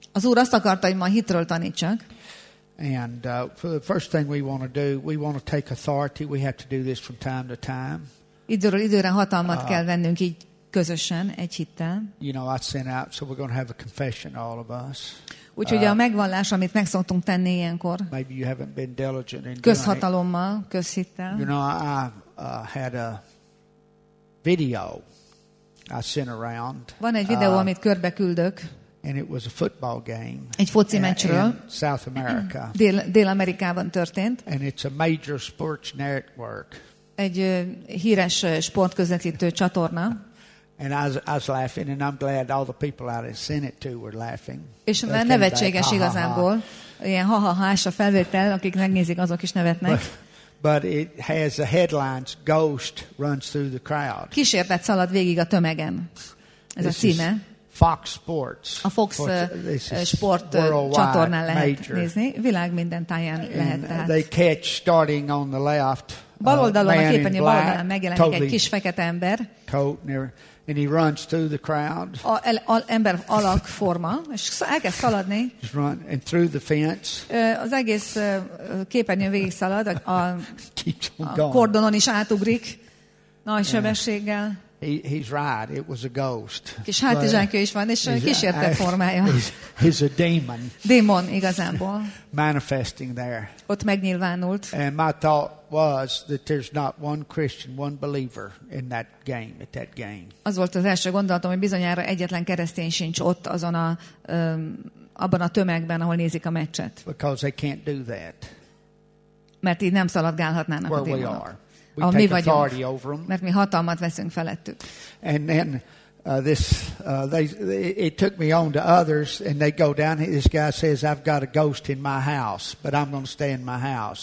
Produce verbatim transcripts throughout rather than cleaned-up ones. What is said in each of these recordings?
Az Úr azt akarta, hogy ma hitről tanítsak. And uh, for the first thing we want to do, we want to take authority. We have to do this from time to time. Időről időre hatalmat uh, kell vennünk így közösen, egy hittel. You know, I sent out, so we're going to have a confession, all of us. Úgyhogy a megvallás, amit meg szoktunk tenni ilyenkor, Maybe you haven't been diligent in közhatalommal, közhittel. You know, I uh, had a video I sent around. Van egy videó, uh, amit körbe küldök. And it was a football game. Egy foci meccsről. South America. Dél, Dél-Amerikában történt. And it's a major sports network. Egy uh, híres uh, sportközvetítő csatorna. And I was, I was laughing, and I'm glad all the people I sent it to were laughing. És nevetséges igazából. Ilyen ha-ha-hás a felvétel, akik megnézik, azok is nevetnek. But, but it has the headlines, Ghost runs through the crowd. Kísértet szalad végig a tömegen. Ez This a címe. Fox Sports. A Fox uh, Sport uh, csatornán lehet major. nézni. Világ minden táján and lehet. Tehát. They catch starting on the left. Bal oldalon, uh, a képernyő bal oldalán megjelenik totally egy kis fekete ember. Coat and he runs through the crowd. A, el, a, ember alak forma, és elkezd szaladni. Run and through the fence. Az egész képernyőn végig szalad, a, a, a kordonon is átugrik, nagy sebességgel. He, he's right. It was a ghost. Kis hátizsákja is van, és kísértett formája. He's, he's a demon. Démon igazából. Manifesting there. Ott megnyilvánult. And my thought was that there's not one Christian, one believer in that game, at that game. Az volt az első gondolatom, hogy bizonyára egyetlen keresztény sincs ott azon a, um, abban a tömegben, ahol nézik a meccset. Because they can't do that. Mert így nem szaladgálhatnának Where a démonok. We a take mi vagyunk, over them. mert mi hatalmat veszünk felettük. And then uh, this, uh, they, it took me on to others, and they go down. This guy says, "I've got a ghost in my house, but I'm going to stay in my house."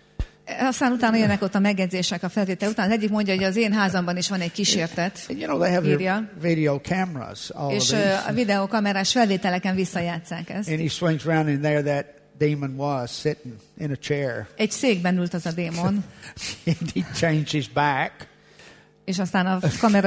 Aztán utána jönnek ott a megjegyzések a felvétel után. Az egyik mondja, hogy az én házamban is van egy kísértet. And, you know, they have their video cameras, all és of these. a videókamerás felvételeken visszajátsszák ezt. And he swings around, and there that demon was sitting in a chair. Egy székben ült az a démon. And he changed his back. És aztán a kamera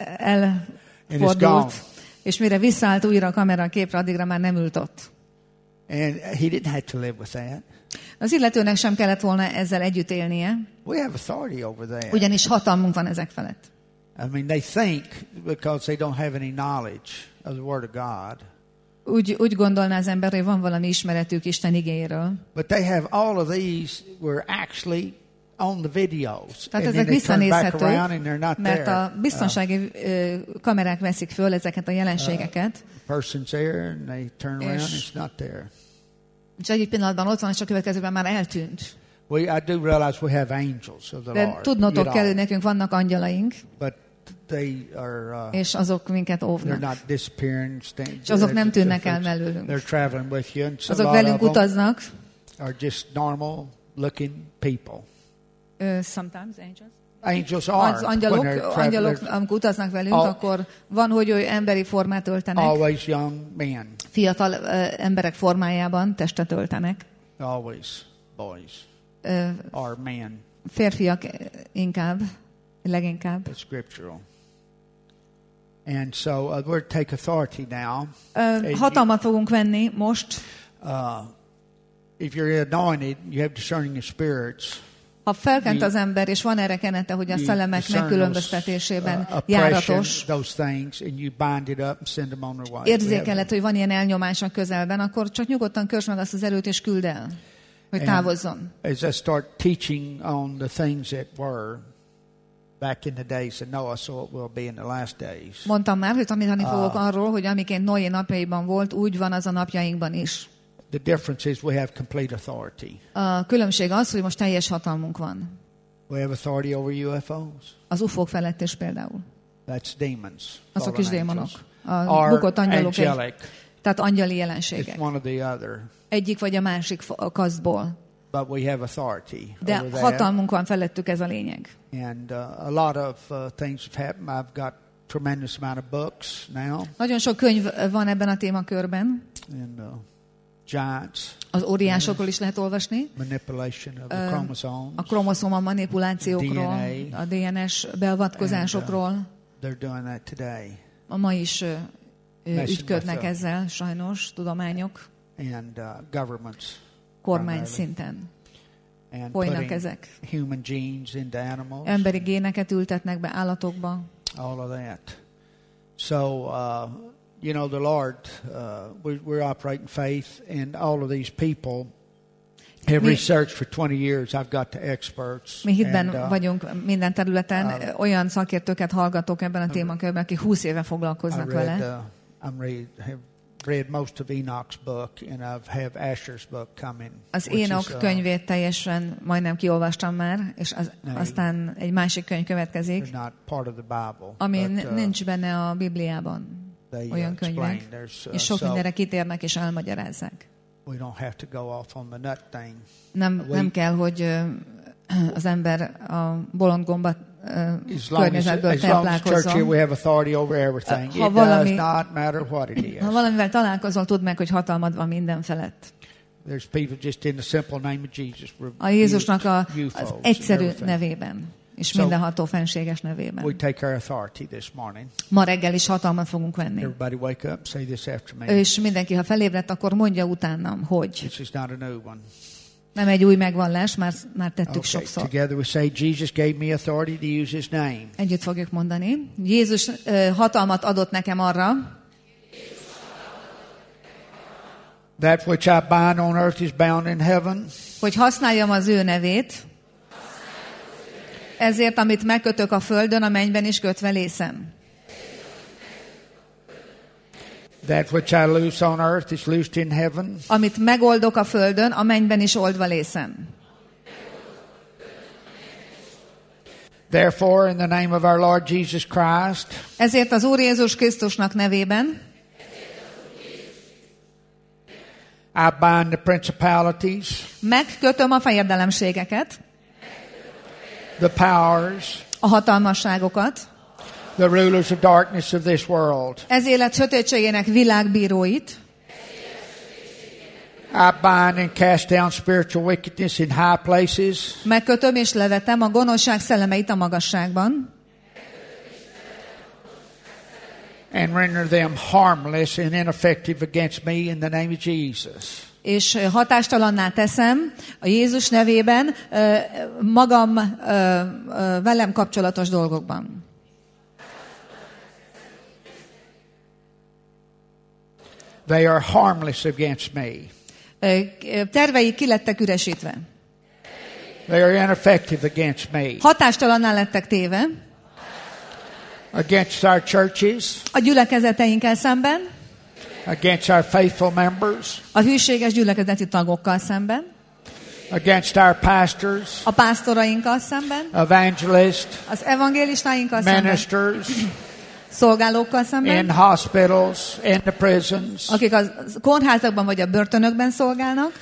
elfordult, és mire visszaállt újra a kamera a képre, addigra már nem ült ott. And he didn't have to live with that. Az illetőnek sem kellett volna ezzel együtt élnie. We have authority over that. Ugyanis hatalmunk van ezek felett. I mean, they think because they don't have any knowledge of the Word of God. Úgy, úgy gondolná az ember, hogy van valami ismeretük Isten igéjéről. But they have all of these were actually on the videos. Tehát ezek visszanézhetők, mert a biztonsági uh, kamerák veszik föl ezeket a jelenségeket. Uh, person's there and they turn around and it's not there. És egyik pillanatban ott van, és a következőben már eltűnt. We, I do realize we have angels of the De Lord. tudnotok kell, hogy nekünk vannak angyalaink. But they are, uh, és azok minket óvnak. They're not disappearing, stand, és azok nem tűnnek el mellőlünk. They're traveling with you, and so azok velünk utaznak. Are just normal looking people. Uh, sometimes angels. Angels are. Az angyalok, angyalok amikor utaznak velünk, all, akkor van, hogy ő emberi formát öltenek. Always young men. Fiatal uh, emberek formájában testet öltenek. Always boys. Uh, or men. Férfiak inkább, leginkább. It's scriptural. And so uh, we're take authority now. Uh, hatalmat fogunk venni most. Uh, if you're anointed, you have discerning of spirits. Ha felkent az ember, és van erre kenete, hogy a szellemek megkülönböztetésében járatos, érzékeled, hogy van ilyen elnyomás a közelben, akkor csak nyugodtan körsd meg azt az erőt, és küld el, hogy távozzon. As I start teaching on the things that were back in the days of Noah, so it will be in the last days. Mondtam már, hogy tanítani fogok arról, hogy amiként Noé napjaiban volt, úgy van az a napjainkban is. The difference is we have complete authority. A különbség az, hogy most teljes hatalmunk van. We have authority over U F Os. Az U F O-k felett is például. That's demons. Azok is démonok. A bukott angyalok. Egy, tehát angyali jelenségek. It's one or the other. Egyik vagy a másik kasztból. But we have authority. De hatalmunk van felettük, ez a lényeg. And uh, a lot of uh, things have happened. I've got tremendous amount of books now. Nagyon sok könyv van ebben a témakörben. And, uh, Giants, az óriásokról is lehet olvasni. Manipulation of the chromosomes, a kromoszoma manipulációkról, D N A, a D N S beavatkozásokról. And, uh, they're doing that today. A ma is uh, ügyködnek ezzel, sajnos, tudományok, and, uh, governments, kormány szinten. Folynak ezek. Human genes into animals. Emberi géneket ültetnek be állatokba. All of that. So, uh, you know, the Lord, uh, we, we're operating faith, and all of these people have mi, researched for twenty years. I've got the experts. Mi hitben and, uh, vagyunk minden területen. Uh, Olyan szakértőket hallgatok ebben a témakörben, akik húsz éve foglalkoznak read, vele. Uh, I'm read, have read most of Enoch's book, and I've have Asher's book coming. Az Enoch uh, könyvét teljesen majdnem kiolvastam már, és az, aztán egy másik könyv következik, not part of the Bible, ami but, uh, nincs benne a Bibliában. They, olyan könyvek, uh, és sok so mindenre kitérnek és elmagyarázzák. We don't have to go off on the nut thing. Nem, nem kell, hogy uh, az ember a bolond gomba uh, környezetből táplálkozzon. Ha, valami, ha valamivel találkozol, tudd meg, hogy hatalmad van minden felett. A Jézusnak a, az egyszerű nevében. És so, mindenható fenséges nevében. We take our authority this morning. Ma reggel is hatalmat fogunk venni. Everybody wake up, say this after me. És mindenki, ha felébredt, akkor mondja utánam, hogy. This is not a new one. Nem egy új megvallás, már, már tettük okay, sokszor. Together we say, Jesus gave me authority to use his name. Együtt fogjuk mondani. Jézus uh, hatalmat adott nekem arra. That which I bind on earth is bound in heaven. Hogy használjam az ő nevét. Ezért, amit megkötök a földön, a mennyben is kötve lészem. That which I loose on earth is loosed in heaven. Amit megoldok a földön, a mennyben is oldva lészem. Therefore, in the name of our Lord Jesus Christ, ezért az Úr Jézus Krisztusnak nevében, I bind the principalities, megkötöm a fejedelemségeket, the powers, a hatalmasságokat, the rulers of darkness of this world. Ez élet sötétségének világbíróit. I bind and cast down spiritual wickedness in high places. Megkötöm és levetem a gonoszság szellemeit a magasságban. And render them harmless and ineffective against me in the name of Jesus. És hatástalanná teszem a Jézus nevében magam velem kapcsolatos dolgokban. They are harmless against me. Terveik ki lettek üresítve. They are ineffective against me. Hatástalanná lettek téve. Against our churches. A gyülekezeteinkkel szemben. Against our faithful members. A hűséges gyülekezeti tagokkal szemben. Against our pastors. A pásztorainkkal szemben. Evangelists. Az evangélistáinkkal szemben. Ministers. Szolgálókkal szemben. In hospitals, in the prisons. Akik a kórházakban vagy a börtönökben szolgálnak.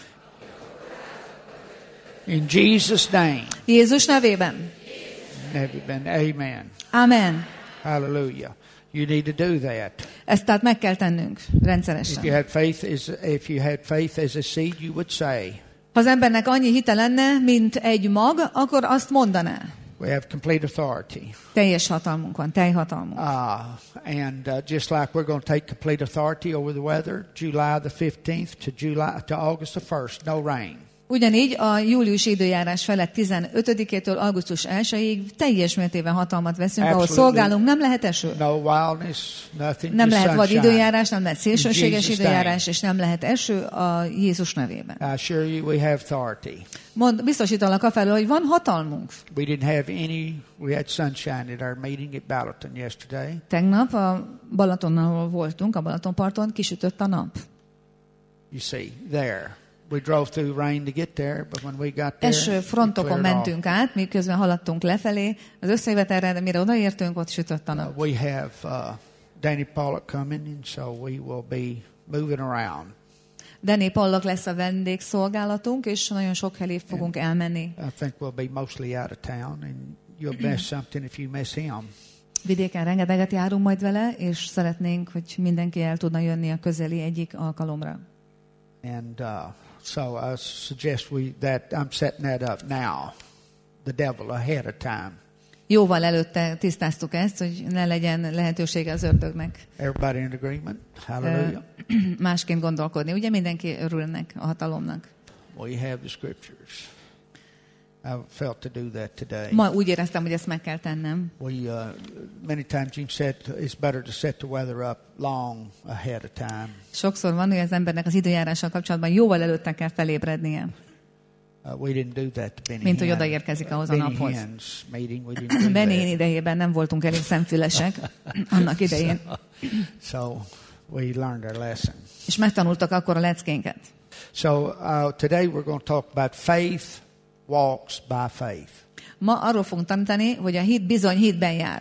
In Jesus' name. Jézus nevében. Nevében. Amen. Amen. Hallelujah. You need to do that. Ezt tehát meg kell tennünk rendszeresen. If you had faith as if you had faith as a seed, you would say. Ha az embernek annyi hite lenne, mint egy mag, akkor azt mondaná. We have complete authority. Teljes hatalmunk van, teljhatalmunk. Ah, uh, and uh, just like we're going to take complete authority over the weather, July the fifteenth to July to August the first, no rain. Ugyanígy a júliusi időjárás felett tizenötödikétől augusztus elsejéig teljes mértékben hatalmat veszünk, ahol szolgálunk, nem lehet eső. No wildness, nothing, nem lehet vad időjárás, nem lehet szélsőséges időjárás, és nem lehet eső a Jézus nevében. I assure you we have authority. Mond, biztosítalak afelől, hogy van hatalmunk. We didn't have any, we had sunshine at our meeting at Balaton yesterday. Tegnap a Balatonnal voltunk, a Balatonparton, kisütött a nap. You see, there. We drove through rain to get there, but when we got there, eső frontokon mentünk át, miközben haladtunk lefelé. Az összejövetelre, de mire odaértünk, ott sütött a nap. Uh, we have uh, Danny Pollock coming, and so we will be moving around. Danny Pollock lesz a vendégszolgálatunk, és nagyon sok helyi fogunk and elmenni. I think we'll be mostly out of town, and you'll miss something if you miss him. Vidéken rengeteget járunk majd vele, és szeretnénk, hogy mindenki el tudna jönni a közeli egyik alkalomra. And uh, so I suggest we that I'm setting that up now. The devil ahead of time. jóval előtte tisztáztuk ezt, hogy ne legyen lehetősége az ördögnek. Everybody in agreement? Hallelujah. Másként gondolkodni. Ugye mindenki örül ennek a hatalomnak. Well, you have the scriptures. I felt to do that today. Ma úgy éreztem, hogy ezt meg kell tennem. We uh, many times you said it's better to set the weather up long ahead of time. Sokszor van, hogy az embernek az időjárással kapcsolatban jóval előtte kell felébrednie. Uh, we didn't do that to Benny Mint hogy odaérkezik ahhoz a naphoz. Meeting, Benny idejében nem voltunk elég szemfülesek annak idején. So, so we learned our lesson. És megtanultak akkor a leckénket. So uh, today we're going to talk about faith walks by faith. Ma arról fogunk tanítani, hogy a hit bizony hitben jár.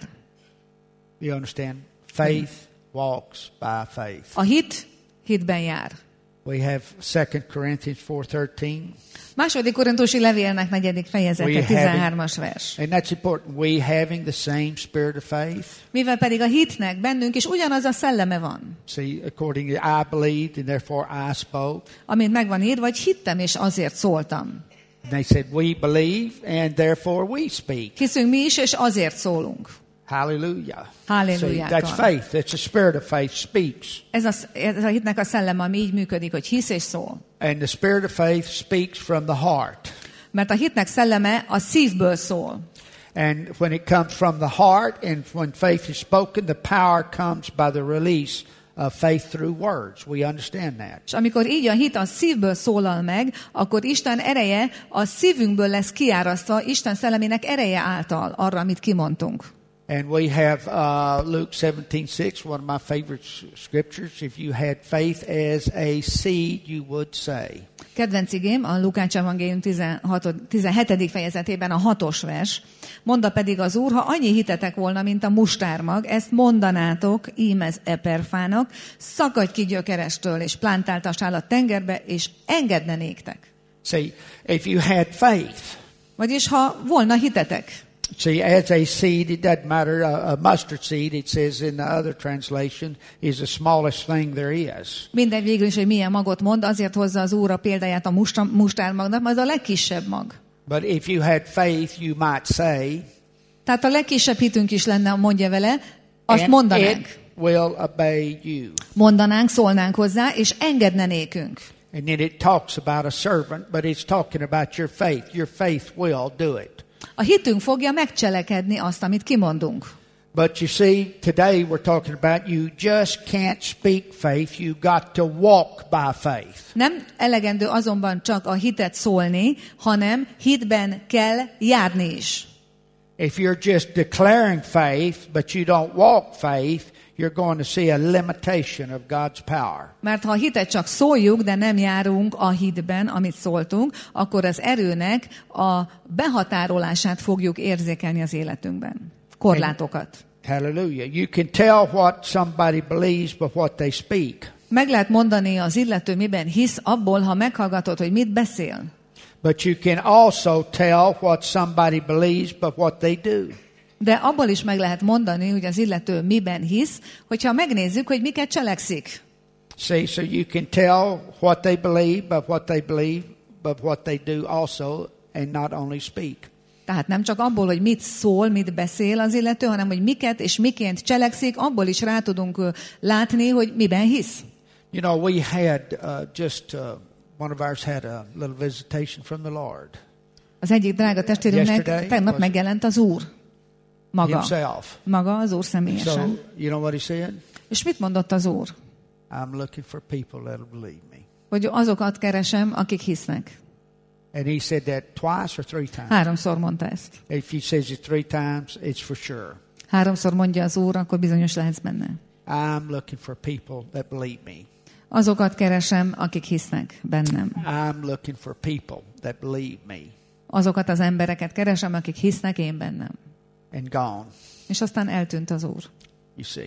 You understand? Faith walks by faith. A hit hitben jár. We have Second Corinthians four thirteen. Második Korintusi levélnek negyedik fejezete, tizenhármas vers. And that's important. We having the same spirit of faith. Mivel pedig a hitnek bennünk is ugyanaz a szelleme van. See, according to I believed and therefore I spoke. Amint megvan írva, hogy hittem és azért szóltam. And they said we believe and therefore we speak. Hiszünk mi is és azért szólunk. Hallelujah. Hallelujah. That's faith. That's the spirit of faith speaks. Ez a, ez a hitnek a szelleme, ami így működik, hogy hisz és szól. And the spirit of faith speaks from the heart. Mert a hitnek szelleme a szívből szól. And when it comes from the heart and when faith is spoken, the power comes by the release of faith through words. We understand that. És amikor így a hit a szívből szólal meg, akkor Isten ereje a szívünkből lesz kiárasztva, Isten szellemének ereje által arra, amit kimondtunk. And we have uh, Luke seventeen six, one of my favorite scriptures. If you had faith as a seed, you would say. Kedvenc igém a Lukács evangélium tizenhetedik fejezetében a hatos vers. Mondta pedig az Úr, ha annyi hitetek volna, mint a mustármag, ezt mondanátok ímez eperfának, szakadj ki gyökerestől, és plántáltassál a tengerbe, és engedne néktek. See, if you had faith. Vagyis ha volna hitetek. See, as a seed, it doesn't matter. A, a mustard seed, it says in the other translation, is the smallest thing there is. Mindegy végül is, hogy milyen magot mond, azért hozza az Úr a példáját a mustármagnak, mert az a legkisebb mag. But if you had faith, you might say. Tehát a legkisebb hitünk is lenne, mondja vele, azt mondanánk. It will obey you. Mondanánk, szólnánk hozzá, és engedne nékünk. And then it talks about a servant, but it's talking about your faith. Your faith will do it. A hitünk fogja megcselekedni azt, amit kimondunk. But you see, today we're talking about you just can't speak faith, you got to walk by faith. Nem elegendő azonban csak a hitet szólni, hanem hitben kell járni is. If you're just declaring faith, but you don't walk faith, you're going to see a limitation of God's power. Mert ha a hitet csak szóljuk, de nem járunk a hitben, amit szóltunk, akkor az erőnek a behatárolását fogjuk érzékelni az életünkben. Korlátokat. Hallelujah. You can tell what somebody believes by what they speak. Meg lehet mondani az illető miben hisz abból, ha meghallgatod, hogy mit beszél. But you can also tell what somebody believes by what they do. De abból is meg lehet mondani, hogy az illető miben hisz, hogyha megnézzük, hogy miket cselekszik. See, so you can tell what they believe by what they believe, but what they do also, and not only speak. Tehát nem csak abból, hogy mit szól, mit beszél az illető, hanem hogy miket és miként cselekszik, abból is rá tudunk látni, hogy miben hisz. You know, we had uh, just uh, one of ours had a little visitation from the Lord. Az egyik drága testvérünknek tegnap megjelent az Úr. Maga. Himself. Maga az Úr személyesen. So, you know what he said? És mit mondott az Úr? I'm looking for people that'll believe me. Hogy azokat keresem, akik hisznek. And he said that twice or three times. Háromszor mondta ezt. If he says it three times, it's for sure. Háromszor mondja az Úr, akkor bizonyos lehetsz benne. I'm looking for people that believe me. Azokat keresem, akik hisznek bennem. I'm looking for people that believe me. Azokat az embereket keresem, akik hisznek én bennem. And gone. És aztán eltűnt az Úr. You see.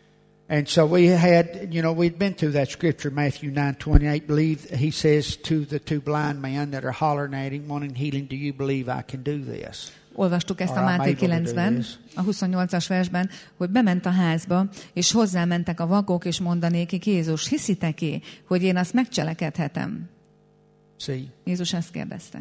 And so we had, you know, we'd been through that scripture, Matthew nine twenty-eight. Believe, he says to the two blind men that are hollering at him, wanting healing, do you believe I can do this? Olvastuk ezt a Máté kilencben, a huszonnyolcas versben, hogy bement a házba, és hozzámentek a vakok, és mondanékik, Jézus, hiszitek-e, hogy én azt megcselekedhetem? See? Jézus ezt kérdezte.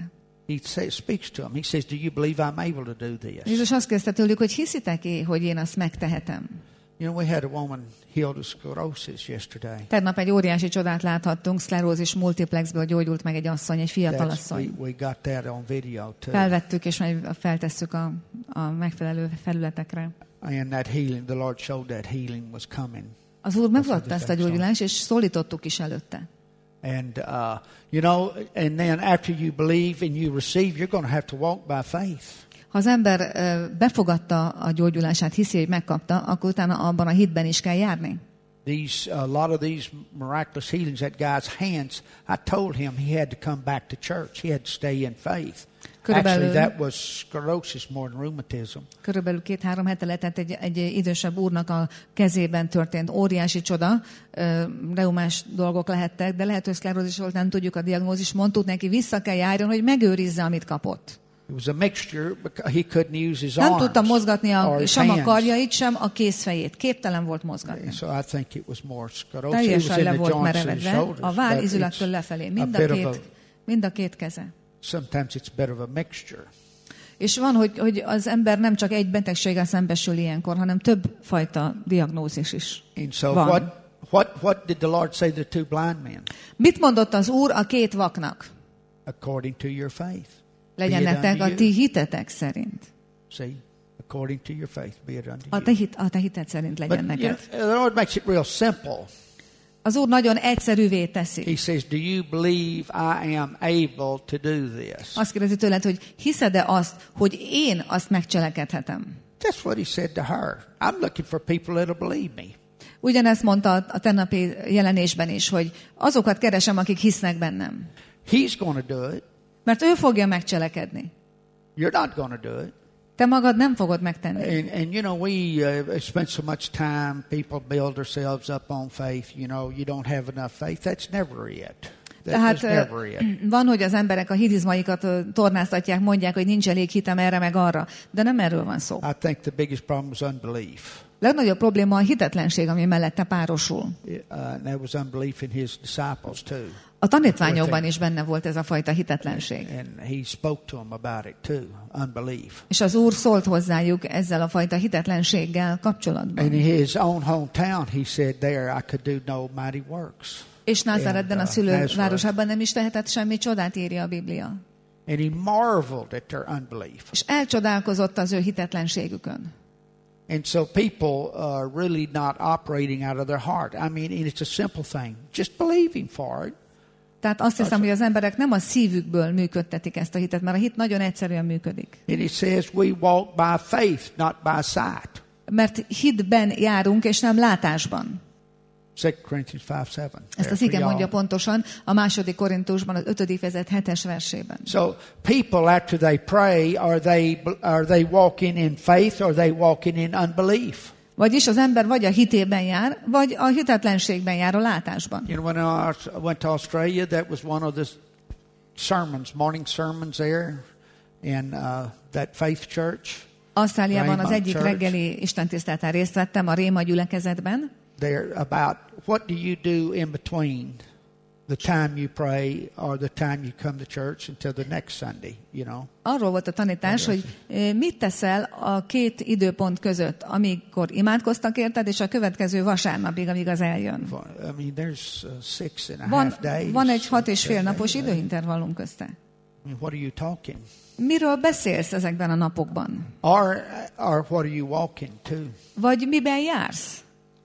He says, speaks to them. He says, do you believe I'm able to do this? Jézus azt kérdezte tőlük, hogy hiszitek-e, hogy én azt megtehetem? You know, we had a woman healed of sclerosis yesterday. Tegnap egy óriási csodát láthattunk, szklerózis multiplexből gyógyult meg egy asszony, egy fiatal asszony. We, we got that on video too. Felvettük, és majd feltesszük a, a megfelelő felületekre. And that healing, the Lord showed that healing was coming. Az Úr megmutatta ezt a gyógyulást, és szólítottuk is előtte. And uh, you know, and then after you believe and you receive, you're going to have to walk by faith. Ha az ember uh, befogadta a gyógyulását, hiszi, hogy megkapta, akkor utána abban a hitben is kell járni. These a lot of these miraculous healings at God's hands, I told him he had to come back to church. He had to stay in faith. Körülbelül, Actually, that was sclerosis more than rheumatism. Körülbelül két-három hete letett egy, egy idősebb úrnak a kezében történt óriási csoda. Uh, reumás dolgok lehettek, de lehet, hogy szklerózis volt, nem tudjuk a diagnózis. Mondtuk neki, vissza kell járjon, hogy megőrizze, amit kapott. It was a mixture. He couldn't use his nem arms tudta mozgatni a, sem hands. a karjait, sem a kézfejét. Képtelen volt mozgatni. So I think it was more sclerosis. Teljesen le volt merevedve, a vállizülettől lefelé, mind a, két, mind a két keze. Sometimes it's better of a mixture. És van, hogy, hogy az ember nem csak egy betegséggel szembesül ilyenkor, hanem több fajta diagnózis is And so van. What, what, what did the Lord say to the two blind men? Mit mondott az Úr a két vaknak? According to your faith. Legyenek a ti hitetek szerint. See, according to your faith, be it unto a te, hit, a te hited szerint legyen But, neked. You know, the Lord makes it real simple. Az Úr nagyon egyszerűvé teszi. He says, do you believe I am able to do this? Azt kérdezi tőled, hogy hiszed-e azt, hogy én azt megcselekedhetem? That's what he said to her. I'm looking for people that'll believe me. Ugyanezt mondta a tegnapi jelenésben is, hogy azokat keresem, akik hisznek bennem. He's going to do it. Mert ő fogja megcselekedni. You're not going to do it. Te magad nem fogod megtenni. And, and you know, we uh, spend so much time, people build themselves up on faith. You know, you don't have enough faith. That's never it. Tehát van, hogy az emberek a hidizmaikat tornáztatják, mondják, hogy nincs elég hitem erre meg arra. De nem erről van szó. I think the biggest problem was unbelief. Legnagyobb probléma a hitetlenség, ami mellette párosul. Uh, there was unbelief in his disciples too. A tanítványokban is benne volt ez a fajta hitetlenség. And he spoke to them about it too, unbelief. És az Úr szólt hozzájuk ezzel a fajta hitetlenséggel kapcsolatban. In his own hometown, he said, there I could do no mighty works. És Názáretben, a szülővárosában nem is tehetett semmi csodát, írja a Biblia. And he marveled at their unbelief. És elcsodálkozott az ő hitetlenségükön. And so people are really not operating out of their heart. I mean, it's a simple thing. Just believing for it. Tehát azt hiszem, hogy az emberek nem a szívükből működtetik ezt a hitet, mert a hit nagyon egyszerűen működik. And it says we walk by faith, not by sight. Mert hitben járunk, és nem látásban. Second Corinthians five seven. Ezt az ige mondja pontosan a második Korintusban, az ötödik fejezet hetes versében. So people after they pray, are they are they walking in faith or are they walking in unbelief? Vagyis az ember vagy a hitében jár, vagy a hitetlenségben jár, a látásban. You know, when I went to Australia, that was one of the sermons, morning sermons there in uh, that faith church. Ausztráliában az egyik reggeli istentiszteleten részt vettem a Réma gyülekezetben. They're about what do you do in between the time you pray or the time you come to church until the next Sunday, you know. Arról volt a tanítás, hogy mit teszel a két időpont között, amikor imádkoztak érted, és a következő vasárnapig, amíg az eljön. I mean, there's six and a van, half days. Van egy hat és fél napos időintervallum közte. I mean, what are you talking? Miről beszélsz ezekben a napokban? Or, or what are you walking to? Vagy miben jársz?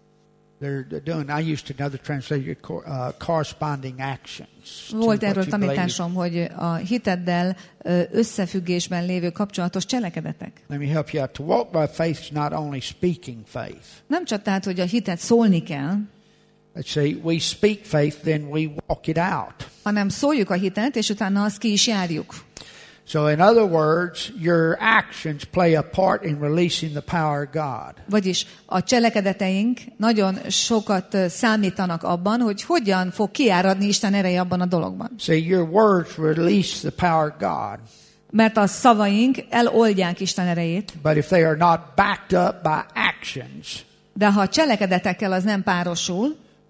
They're doing, I used to know the translation, uh, corresponding actions. Volt erről tanításom, hogy a hiteddel összefüggésben lévő kapcsolatos cselekedetek. Let me help you out. To walk by faith is not only speaking faith. Nem csak tehát, hogy a hitet szólni kell. Let's say we speak faith, then we walk it out. Hanem szóljuk a hitet, és utána azt ki is járjuk. So in other words, your actions play a part in releasing the power of God. Vagyis a cselekedeteink nagyon sokat számítanak abban, hogy hogyan fog kiáradni Isten ereje abban a dologban. See, your words release the power of God. Mert a szavaink eloldják Isten erejét. But if they are not backed up by actions, de ha a cselekedetekkel az nem párosul,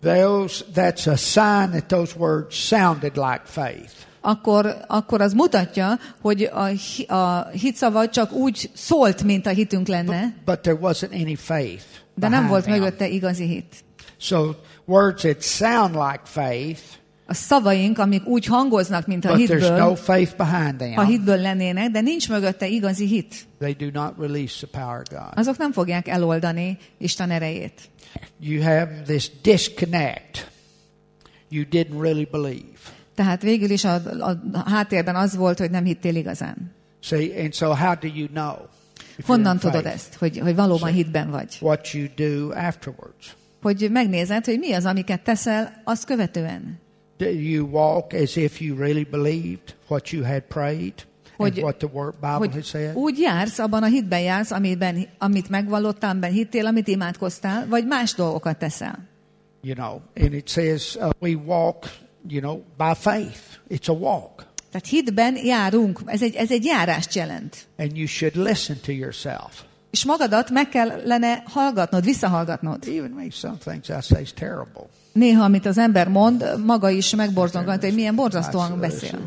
those, that's a sign that those words sounded like faith. Akkor, akkor az mutatja, hogy a, a hitszava csak úgy szólt, mint a hitünk lenne. But, but there wasn't any faith. De nem volt mögötte igazi hit. So words that sound like faith. A szavaink, amik úgy hangoznak, mint a hitből, no faith behind them, a hitből lennének, de nincs mögötte igazi hit. They do not release the power of God. Azok nem fogják eloldani Isten erejét. You have this disconnect. You didn't really believe. Tehát végül is a, a háttérben az volt, hogy nem hittél igazán. See, and so how do you know? Honnan tudod ezt, hogy, hogy valóban hitben vagy? What you do afterwards. Hogy megnézed, hogy mi az, amiket teszel, azt követően. Do you walk as if you really believed what you had prayed hogy, and what the word Bible had said? Úgy jársz, abban a hitben jársz, amiben, amit megvallottál, amiben hittél, amit imádkoztál, vagy más dolgokat teszel. You know, and it says uh, we walk, you know, by faith. It's a walk. Tehát hitben járunk, ez egy, ez egy járást jelent. And you should listen to yourself. És magadat meg kellene hallgatnod, visszahallgatnod. Even me, some things I say is terrible. Néha, amit az ember mond, maga is megborzongant, hogy milyen borzasztóan beszél.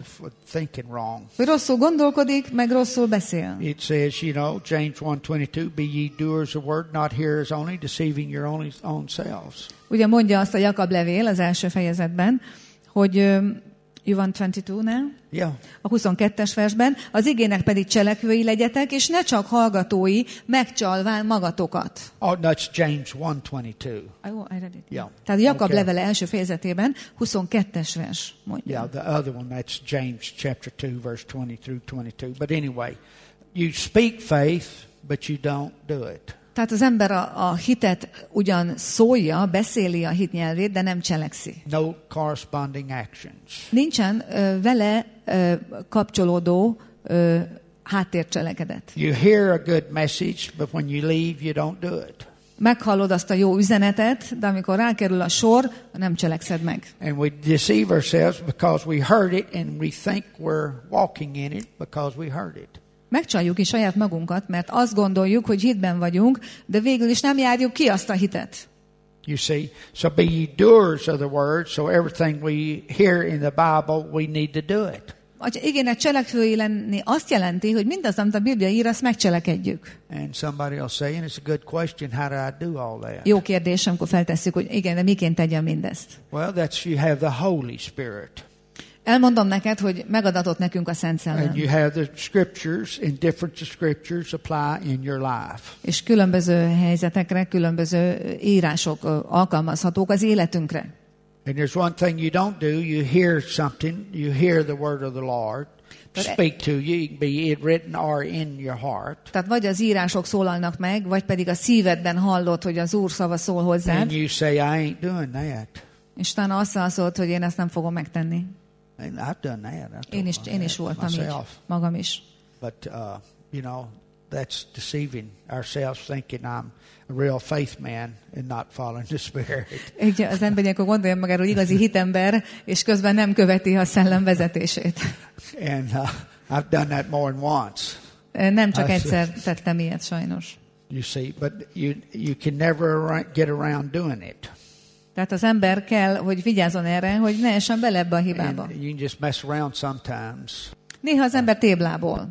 Hogy rosszul gondolkodik, meg rosszul beszél. It says, you know, James one twenty-two, be ye doers of word, not hearers only, deceiving your own, own selves. Ugye mondja azt a Jakab levél az első fejezetben, hogy You want twenty-two-nál? Yeah. A huszonkettes versben, az igének pedig cselekvői legyetek, és ne csak hallgatói, megcsalván magatokat. Oh, that's James one twenty-two. Oh, I read it. Yeah. Tehát Jakab okay. levele első fejezetében huszonkettes vers mondja. Yeah, the other one, that's James chapter two, verse twenty through twenty-two. But anyway, you speak faith, but you don't do it. Tehát az ember a, a hitet ugyan szólja, beszéli a hit nyelvét, de nem cselekszi. No corresponding actions. Nincsen ö, vele ö, kapcsolódó ö, háttércselekedet. You hear a good message, but when you leave, you don't do it. Meghallod azt a jó üzenetet, de amikor rákerül a sor, nem cselekszed meg. And we deceive ourselves because we heard it, and we think we're walking in it because we heard it. Megcsaljuk is saját magunkat, mert azt gondoljuk, hogy hitben vagyunk, de végül is nem járjuk ki azt a hitet. You see, so be ye doers of the word, so everything we hear in the Bible, we need to do it. Ha igének cselekvői lenni azt jelenti, hogy mindaz, amit a Biblia ír, azt megcselekedjük. And somebody will say, and it's a good question, how do I do all that? Jó kérdés, amikor feltesszük, hogy igen, de miként tegyem mindezt? Well, that's you have the Holy Spirit. Elmondom neked, hogy megadatott nekünk a Szent Szellem. And you have the scriptures, and different scriptures apply in your life. És különböző helyzetekre, különböző írások alkalmazhatók az életünkre. And there's one thing you don't do, you hear something, you hear the word of the Lord speak to you, it can be it written or in your heart. Tehát vagy az írások szólalnak meg, vagy pedig a szívedben hallod, hogy az Úr szava szól hozzád. And you say, I ain't doing that. És utána azt válaszolod, hogy én ezt nem fogom megtenni. And I've done that. I've én is, én is voltam így, magam is. But, uh, you know, that's deceiving ourselves, thinking I'm a real faith man and not following the Spirit. Így az ember ilyenkor gondolja magáról, hogy igazi hitember, és közben nem követi a szellem vezetését. And uh, I've done that more than once. Nem csak egyszer tettem ilyet, sajnos. You see, but you you can never get around doing it. Tehát az ember kell, hogy vigyázzon erre, hogy ne essen bele ebbe a hibába. And you can just mess around sometimes. Néha az ember téblából.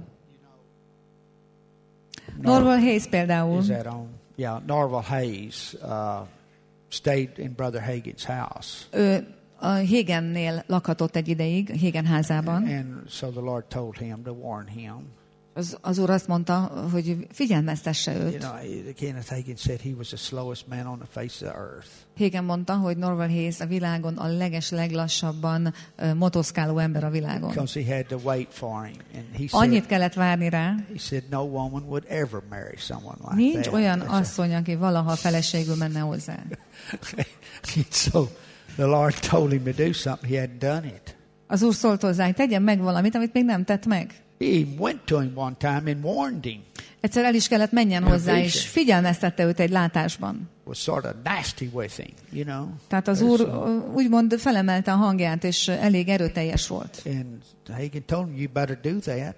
Norval Hayes például. Is that on? Yeah, Norval Hayes uh, stayed in Brother Hagin's house. Ő a Hagennél lakhatott egy ideig, Hagen házában. And, and so the Lord told him to warn him. Az, az Úr azt mondta, hogy figyelmeztesse őt. You know, Kenneth Hagin said he was the slowest man on the face of the earth. Hagen mondta, hogy Norval Hayes a világon a leges leglassabban uh, motoszkáló ember a világon. Because he had to wait for him. And he Annyit said, kellett várni rá. He said no woman would ever marry someone like Nincs that. olyan asszony, aki valaha feleségül menne hozzá. So the Lord told him to do something, he hadn't done it. Az Úr szólt hozzá, hogy tegyen meg valamit, amit még nem tett meg. He went to him one time and warned him. Egyszer el is kellett menjen hozzá, és figyelmeztette őt egy látásban. Was sort of nasty with him, you know. Tehát az Úr úgymond felemelte a hangját, és elég erőteljes volt. And Hagin told him, you better do that.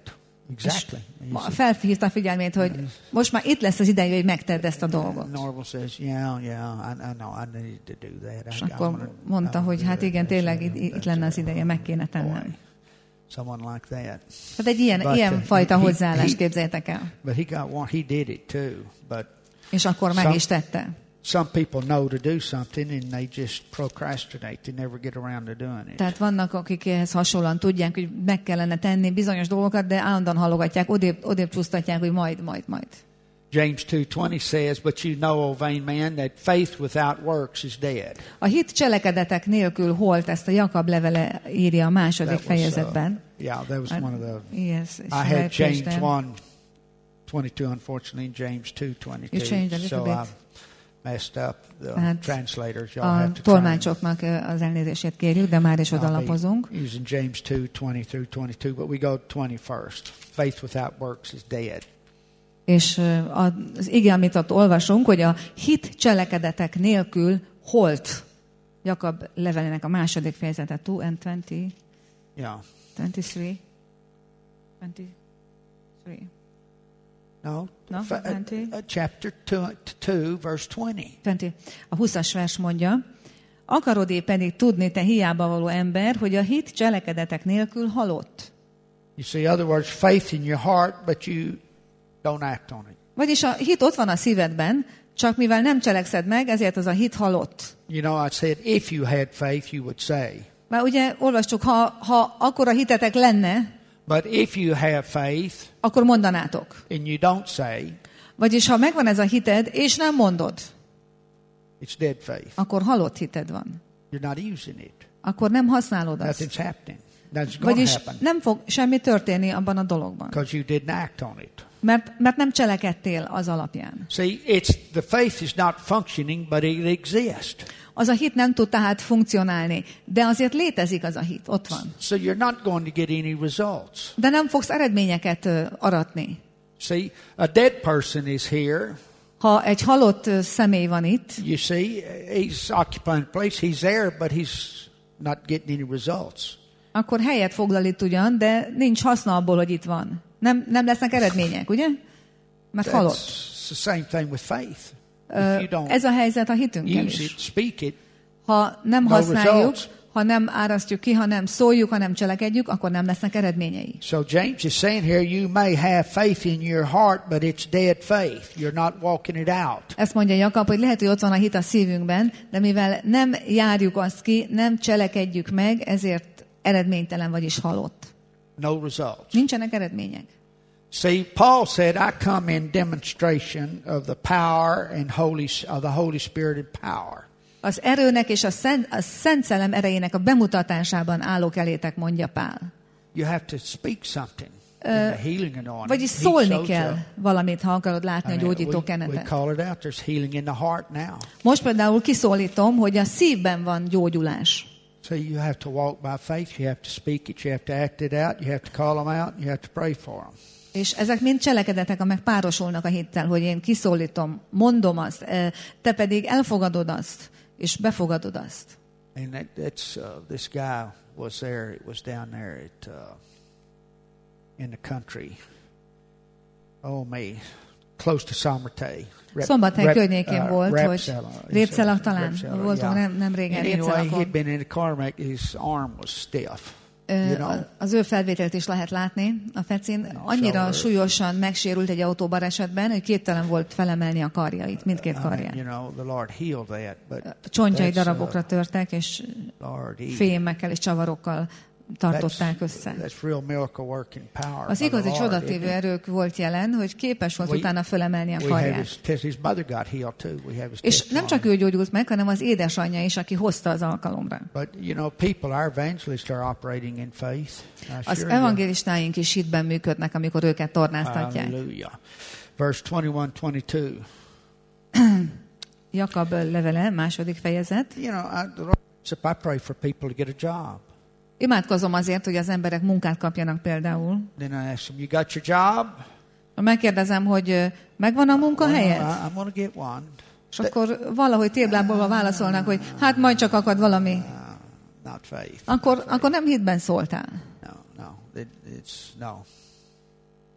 Exactly. Felhívta a figyelmét, hogy most már itt lesz az ideje, hogy megtedd ezt a dolgot. Norval says, yeah, yeah, I, I know, I need to do that. És akkor mondta, hogy hát igen, tényleg itt, itt lenne az ideje, meg kéne tennem. Someone like that. Hát egy ilyen, but, ilyen fajta he, hozzáállást képzeljétek el. But he got one, he did it too. But és akkor meg is tette. Some people know to do something and they just procrastinate. They never get around to doing it. Tehát vannak, akik ehhez hasonlóan tudják, hogy meg kellene tenni bizonyos dolgokat, de állandóan halogatják, odébb, odébb csúsztatják, hogy majd, majd, majd. James two twenty says, but you know, O vain man, that faith without works is dead. A hit cselekedetek nélkül holt, ezt a Jakab levele írja a második was, fejezetben. Uh, yeah, that was one of the... Yes, I had James one twenty-two, unfortunately, James two twenty-two. You changed a little so bit. I've messed up. The hát translators, y'all a have to tolmácsoknak az elnézését kérjük, de már is odalapozunk. Using James two twenty through twenty-two, but we go twenty first. Faith without works is dead. És az ige, amit ott olvasunk, hogy a hit cselekedetek nélkül holt. Jakab levelének a második fejezete, two and twenty. Yeah. twenty-three. twenty-three. No. No, F- uh, uh, chapter two, two, verse twenty. twenty. A huszas vers mondja, akarod-e pedig tudni, te hiába való ember, hogy a hit cselekedetek nélkül halott? You see, in other words, faith in your heart, but you don't act on it. Vagyis a hit ott van a szívedben, csak mivel nem cselekszed meg, ezért az a hit halott. You know, I said, if you had faith, you would say. Már ugye olvastuk, ha, ha akkora hitetek lenne, but if you have faith, akkor mondanátok. And you don't say, vagyis ha megvan ez a hited, és nem mondod, it's dead faith. Akkor halott hited van. You're not using it. Akkor nem használod azt. Nothing's happening. That's vagyis happen. nem fog semmi történni abban a dologban. Because you didn't act on it. Mert, mert nem cselekedtél az alapján. See, it's, the faith is not functioning, but it exists. Az a hit nem tud tehát funkcionálni, de azért létezik az a hit, ott van. So you're not going to get any results. De nem fogsz eredményeket uh, aratni. See, a dead person is here. Ha egy halott uh, személy van itt, you see, he's occupying a place, he's there, but he's not getting any results. Akkor helyet foglal itt ugyan, de nincs haszna abból, hogy itt van. Nem, nem lesznek eredmények, ugye? Mert That's halott. the same thing with faith. Uh, ez a helyzet a hitünkkel is. It, speak it, ha nem no használjuk, results. Ha nem árasztjuk ki, ha nem szóljuk, ha nem cselekedjük, akkor nem lesznek eredményei. So James is saying here, you may have faith in your heart, but it's dead faith. You're not walking it out. Ezt mondja Jakab, hogy lehet, hogy ott van a hit a szívünkben, de mivel nem járjuk azt ki, nem cselekedjük meg, ezért eredménytelen, vagyis halott. No results. Nincsenek eredmények. See, Paul said, I come in demonstration of the power and holy of the Holy Spirit power. Az erőnek és a Szent, a Szent Szellem erejének a bemutatásában állok elétek, mondja Pál. You have to speak something. Uh, vagyis szólni kell valamit, ha akarod látni I mean, a gyógyító kenetet. Most például kiszólítom, hogy a szívben van gyógyulás. So you have to walk by faith, you have to speak it, you have to act it out, you have to call them out, you have to pray for them. És ezek mind cselekedetek, amelyek párosulnak a hittel, hogy én kiszólítom, mondom azt, te pedig elfogadod azt, és befogadod azt. And that, that's uh, this guy was there. It was down there at uh, in the country. Oh me, close to Szombathely. Szombathely környékén uh, volt, hogy Répszelak talán. Voltunk nem, nem régen Répszelakon. Anyway, he'd been in a car wreck, his arm was stiff. You know? Az ő felvételt is lehet látni a fecin. Annyira súlyosan megsérült egy autóbalesetben, hogy képtelen volt felemelni a karjait, mindkét karját. You know, the Lord healed that, but a csontjai darabokra törtek, és fémekkel és csavarokkal tartották össze. Az igazi csodatévő erők volt jelen, hogy képes volt utána fölemelni a karját. És nem csak ő gyógyult meg, hanem az édesanyja is, aki hozta az alkalomra. Az evangélistáink is hitben működnek, amikor őket tornáztatják. Verse twenty-one twenty-two. Jakab levele, második fejezet. You know, I, I pray for people to get a job. Imádkozom azért, hogy az emberek munkát kapjanak például. Then I ask them, you got your job? Megkérdezem, hogy megvan a munkahelyed? Well, I'm gonna get one. És akkor valahogy téblából válaszolnak, hogy hát majd csak akad valami. Uh, not faith. Akkor, not akkor nem hitben szóltál. No, no, it, it's no.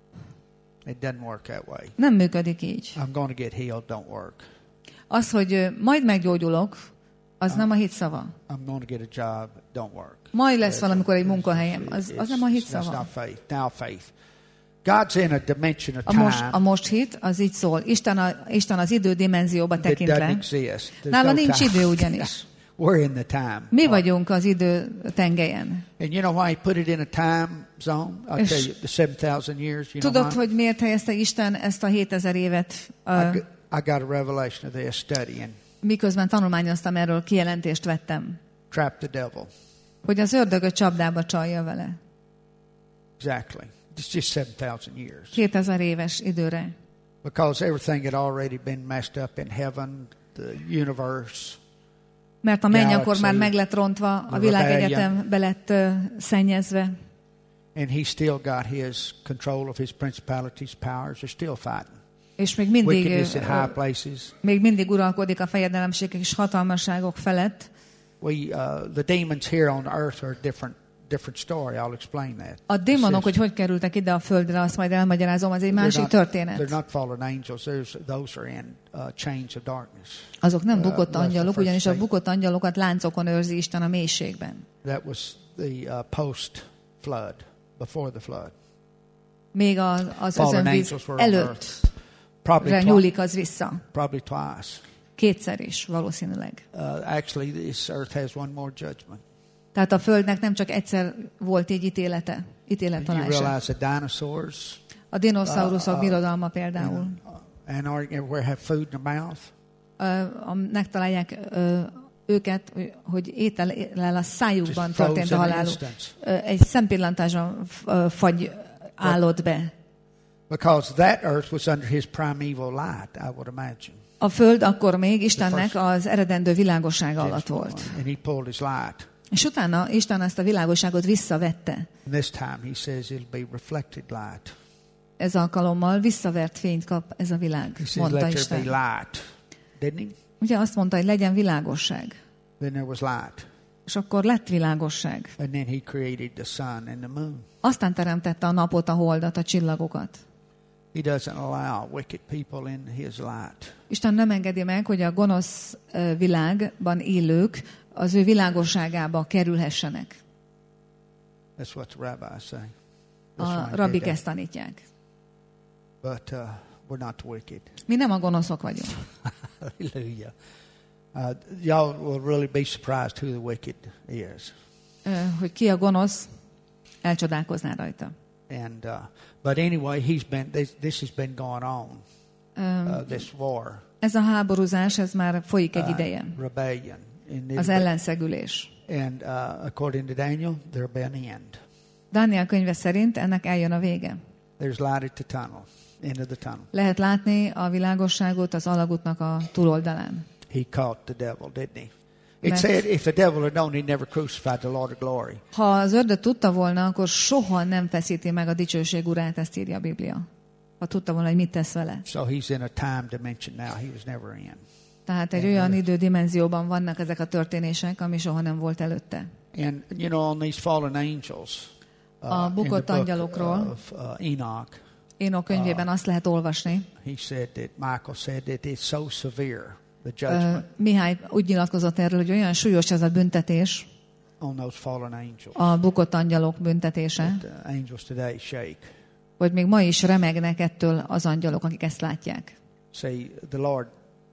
It doesn't work that way. Nem működik így. I'm going to get healed, don't work. Az, hogy majd meggyógyulok, az I'm, nem a hit szava. I'm going to get a job, don't work. Majd lesz valamikor egy munkahelyem, az, az nem a hit szava. That's not faith. Now faith. God's in a dimension of a time. most, a most hit, az így szól. Isten, a, Isten az idő dimenzióba tekintve. Nála no nincs idő ugyanis. We're in the time. Mi vagyunk az idő tengelyen. And you know why he put it in a time zone? I'll tell you, the seven thousand years. You tudod, know hogy miért helyezte Isten ezt a hétezer évet? Uh, I, I got a revelation of this studying. Miközben tanulmányoztam erről, kijelentést vettem. Trap the devil. Hogy az ördögöt csapdába csalja vele. Exactly. It's just seven thousand years. kétezer éves időre. Because everything had already been messed up in heaven, the universe. Mert a mennyakor már meg lett rontva, a világegyetem be lett uh, szennyezve. And he still got his control of his principalities, powers. They're still fighting. És még mindig, wickedness in high places. még mindig uralkodik a fejedelemségek és hatalmasságok felett. We, uh, the demons here on earth are different. Different story. I'll explain that. A démonok, hogy hogy kerültek ide a földre, azt majd elmagyarázom, az egy másik not, történet. They're not fallen angels. There's, those are in uh, chains of darkness. Azok nem bukott uh, angyalok, ugyanis a bukott angyalokat láncokon őrzi Isten a mélységben. That was the uh, post flood, before the flood. Még az, az özönvíz előtt nyúlik az vissza. Probably twice. Kétszer is, valószínűleg. Uh, actually, this earth has one more judgment. Tehát a Földnek nem csak egyszer volt egy ítélete, ítélettalása. A dinoszauruszok birodalma például. Megtalálják őket, hogy étellel a szájukban történt a haláluk. Egy szempillantásban fagy állott be. Because that earth was under his primeval light, I would imagine. A Föld akkor még Istennek az eredendő világossága alatt volt. And he pulled his light. És utána Isten ezt a világosságot visszavette. This time he says it'll be reflected light. Ez alkalommal visszavert fényt kap ez a világ, he says, mondta let Isten. There be light. Didn't he? Ugye azt mondta, hogy legyen világosság. Then there was light. És akkor lett világosság. And then he created the sun and the moon. Aztán teremtette a napot, a holdat, a csillagokat. He doesn't allow wicked people in his light. Isten nem engedi meg, hogy a gonosz világban élők az ő világosságába kerülhessenek. That's what the rabbis say. A rabbik ezt tanítják. But uh, we're not wicked. Mi nem a gonoszok vagyunk. Hallelujah. Uh, y'all will really be surprised who the wicked is. Uh, hogy ki a gonosz, elcsodálkoznál rajta. And uh, but anyway, he's been this, this has been going on. Um, uh, this war. Ez a háborúzás, ez már folyik egy ideje. Uh, rebellion. Az ellenszegülés. And uh, according to Daniel, there'll be an end. Dániel könyve szerint ennek eljön a vége. There's light at the tunnel, end of the tunnel. Lehet látni a világosságot az alagútnak a túloldalán. He caught the devil, didn't he? It said if the devil had known, he never crucified the Lord of glory. Ha az ördög tudta volna, akkor soha nem feszíti meg a dicsőség urát, ezt írja a Biblia. Ha tudta volna, hogy mit tesz vele. So he's in a time dimension now he was never in. Tehát egy olyan idődimenzióban vannak ezek a történések, ami soha nem volt előtte. And you know, on these fallen angels, uh, a bukott angyalokról, of, uh, Enoch, Énok könyvében uh, azt lehet olvasni. He said that Michael said that it's so severe the judgment. Uh, Mihály úgy nyilatkozott erről, hogy olyan súlyos ez a büntetés. On those fallen angels. A bukott angyalok büntetése. That, uh, angels today shake. Hogy még ma is remegnek ettől az angyalok, akik ezt látják. Say the Lord,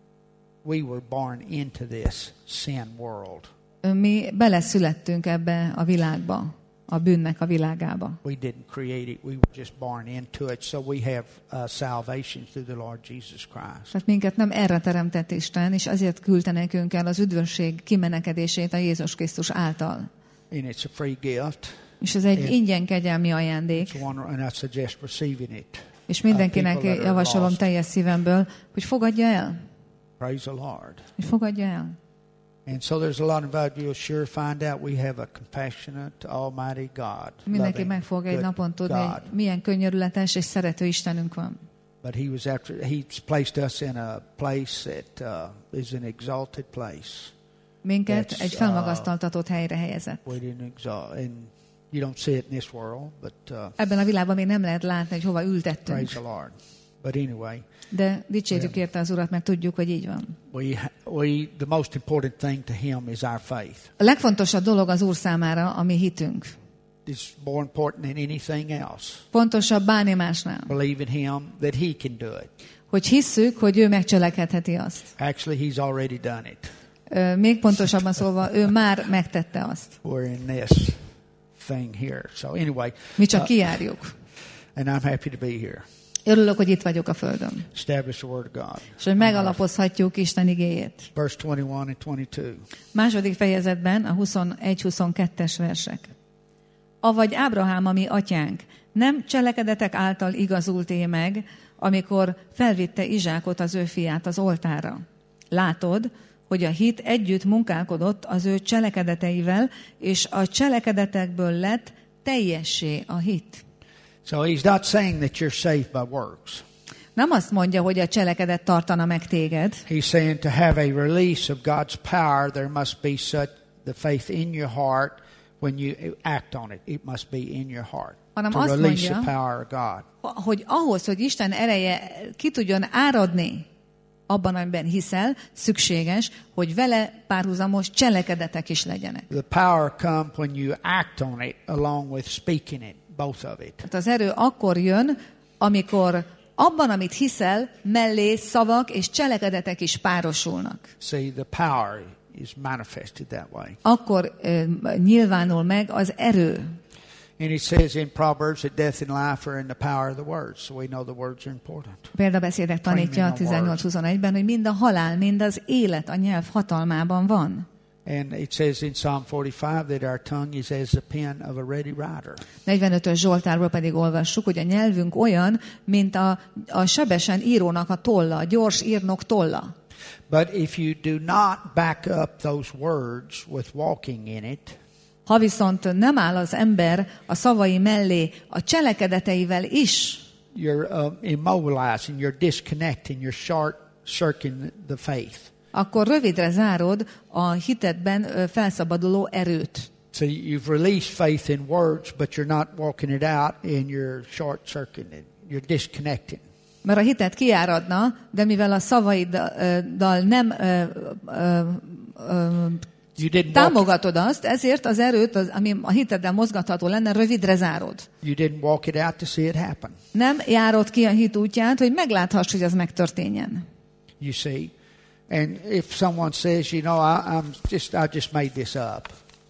we were born into this sin world. Mi beleszülettünk ebbe a világba, a bűnnek a világába. We didn't create it, we were just born into it, so we have uh, salvation through the Lord Jesus Christ. Tehát minket nem erre teremtett Isten, és azért küldte nekünk el az üdvösség kimenekedését a Jézus Krisztus által. And it's a free gift. És ez egy ingyen kegyelmi ajándék. One, and I suggest receiving it. És mindenkinek javasolom teljes szívemből, hogy fogadja el. Praise the Lord. Hogy fogadja el. And so there's a lot of value. You'll sure find out we have a compassionate, almighty God. Mindenki meg fog egy napon tudni, hogy milyen könyörületes és szerető Istenünk van. But he was after he's placed us in a place that uh, is an exalted place. Minket egy felmagasztaltatott helyre helyezett. We didn't exalt, and You don't see it in this world, but uh, ebben a világban még nem lehet látni, hogy hova ültettünk. Praise the Lord. But anyway, de dicsérjük érte az Urat, mert tudjuk, hogy így van. We, we, the most important thing to him is our faith. A legfontosabb dolog az Úr számára a mi hitünk. It's more important than anything else. Fontosabb bármi másnál. Believe in him that he can do it. Hogy hisszük, hogy ő megcselekedheti azt. Actually, he's already done it. Ö, még pontosabban szólva, ő már megtette azt. We're in this thing here. So anyway, mi csak uh, kijárjuk. And I'm happy to be here. Örülök, hogy itt vagyok a földön. Establish the word of God. És hogy megalapozhatjuk Isten igéjét. Verse twenty-one and twenty-two. Második fejezetben a huszonegy huszonkettes versek. Avagy Ábrahám, a mi atyánk, nem cselekedetek által igazult-e meg, amikor felvitte Izsákot, az ő fiát az oltára. Látod, hogy a hit együtt munkálkodott az ő cselekedeteivel, és a cselekedetekből lett teljessé a hit. So he's not saying that you're saved by works. Nem azt mondja, hogy a cselekedet tartana meg téged. He's saying to have a release of God's power, there must be such the faith in your heart when you act on it. It must be in your heart. Hanem to azt release mondja, the power of God. Hogy ahhoz, hogy Isten ereje ki tudjon áradni abban, amiben hiszel, szükséges, hogy vele párhuzamos cselekedetek is legyenek. The power comes when you act on it along with speaking it, both of it. Hát az erő akkor jön, amikor abban, amit hiszel, mellé szavak és cselekedetek is párosulnak. See, the power is manifested that way. Akkor uh, nyilvánul meg az erő. And it says in Proverbs that death and life are in the power of the words. So we know the words are important. Példabeszédek tanítja a tizennyolc huszonegyben, hogy mind a halál, mind az élet a nyelv hatalmában van. And it says in Psalm forty-five that our tongue is as the pen of a ready writer. negyvenötös Zsoltárból pedig olvassuk, hogy a nyelvünk olyan, mint a, a sebesen írónak a tolla, a gyors írnok tolla. But if you do not back up those words with walking in it, ha viszont nem áll az ember a szavai mellé a cselekedeteivel is, you're uh, immobilizing, you're disconnecting, you're short circuiting the faith. Akkor rövidre zárod a hitedben felszabaduló erőt. So you've released faith in words, but you're not walking it out, and you're short circuiting, you're disconnecting. Mert a hited kiáradna, de mivel a szavaiddal nem ö, ö, ö, támogatod azt, ezért az erőt, az, ami a hiteddel mozgatható lenne, rövidre zárod. You didn't walk it out to see it happen. Nem járod ki a hit útját, hogy megláthass, hogy ez megtörténjen. You see, and if someone says, you know, I, I'm just, I just made this up.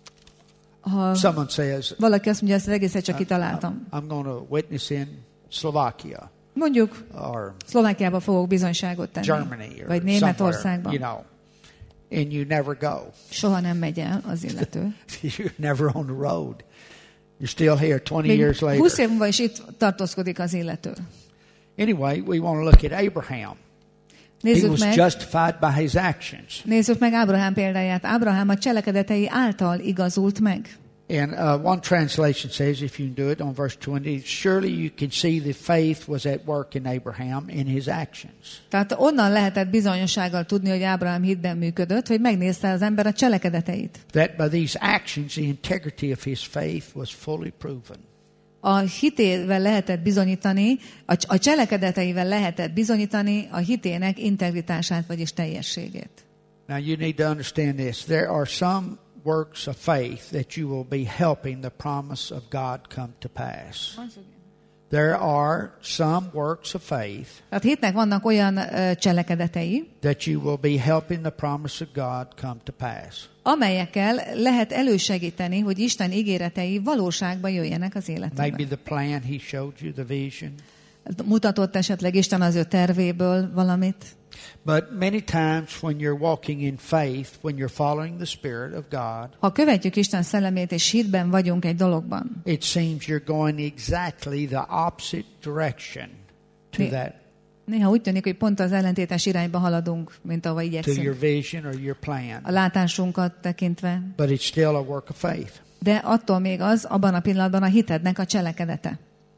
Ha someone says, valaki azt mondja, ezt az egészet csak kitaláltam. I'm going to witness in Slovakia. Mondjuk, or Szlovákiában fogok bizonyságot tenni. Germany, vagy Németországban. You know, and you never go. Soha nem megy el az illető. You're never on the road. You're still here twenty Még years later. húsz év múlva is itt tartózkodik az illető. Anyway, we want to look at Abraham. Nézzük He was meg, justified by his actions. Nézzük meg Ábrahám példáját. Ábrahám a cselekedetei által igazult meg. And uh, one translation says, if you do it on verse twenty, surely you can see the faith was at work in Abraham in his actions. Tehát onnan lehetett bizonyossággal tudni, hogy Ábrahám hitben működött, hogy megnézte az ember a cselekedeteit. That by these actions the integrity of his faith was fully proven. A hitével lehetett bizonyítani, a, a cselekedeteivel lehetett bizonyítani a hitének integritását, vagyis teljességét. Now you need to understand this. There are some works of faith that you will be helping the promise of God come to pass. There are some works of faith Tehát hitnek vannak olyan uh, cselekedetei, that you will be helping the promise of God come to pass. Amelyekkel lehet elősegíteni, hogy Isten ígéretei valóságba jöjjenek az életedbe. Maybe the plan he showed you, the vision. Mutatott esetleg Isten az ő tervéből valamit. But many times when you're walking in faith, when you're following the Spirit of God, ha követjük Isten szellemét és hitben vagyunk egy dologban, it seems you're going exactly the opposite direction to Né- that. Néha úgy tűnik, hogy pont az ellentétes irányba haladunk, mint ahova To igyekszünk. your vision or your plan. A látásunkat tekintve. But it's still a work of faith. De attól még az, abban a pillanatban a hitednek a cselekedete.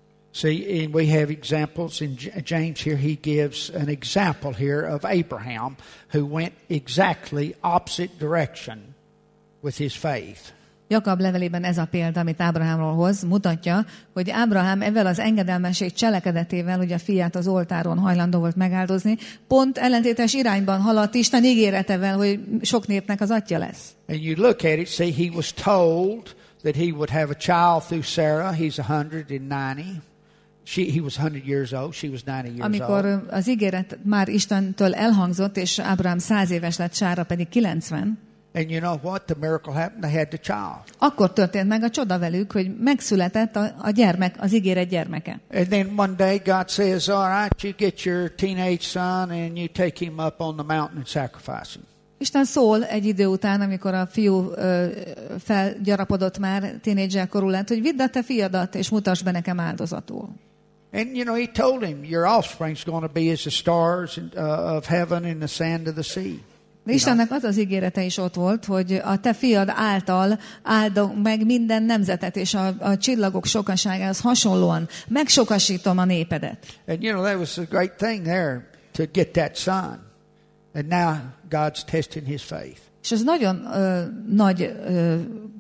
See, and we have examples in James here. He gives an example here of Abraham who went exactly opposite direction with his faith. Jakab levelében ez a példa, amit Ábrahámról hoz, mutatja, hogy Ábrahám ezzel az engedelmesség cselekedetével, hogy a fiát az oltáron hajlandó volt megáldozni, pont ellentétes irányban haladt Isten ígéretevel, hogy sok népnek az atya lesz. And you look at it, say he was told that he would have a child through Sarah. He's one hundred ninety. She, he was one hundred years old. She was ninety years Amikor old. az ígéret már Istentől elhangzott, és Ábrahám száz éves lett, Sára pedig kilencven. And you know what? The miracle happened. They had the child. Akkor történt meg a csoda velük, hogy megszületett a, a gyermek, az ígéret gyermeke. And then one day God says, all right, you get your teenage son and you take him up on the mountain and sacrifice him. Isten szól egy idő után, amikor a fiú ö, felgyarapodott már, tínédzser korú lett, hogy vidd a te fiadat, és mutasd be nekem áldozatul. And you know, he told him, your offspring's going to be as the stars uh, of heaven and the sand of the sea. De Istennek az az ígérete is ott volt, hogy a te fiad által áldom meg minden nemzetet, és a, a csillagok sokaságához hasonlóan megsokasítom a népedet. And you know, that was a great thing there to get that son. And now God's testing his faith. És ez nagyon ö, nagy ö,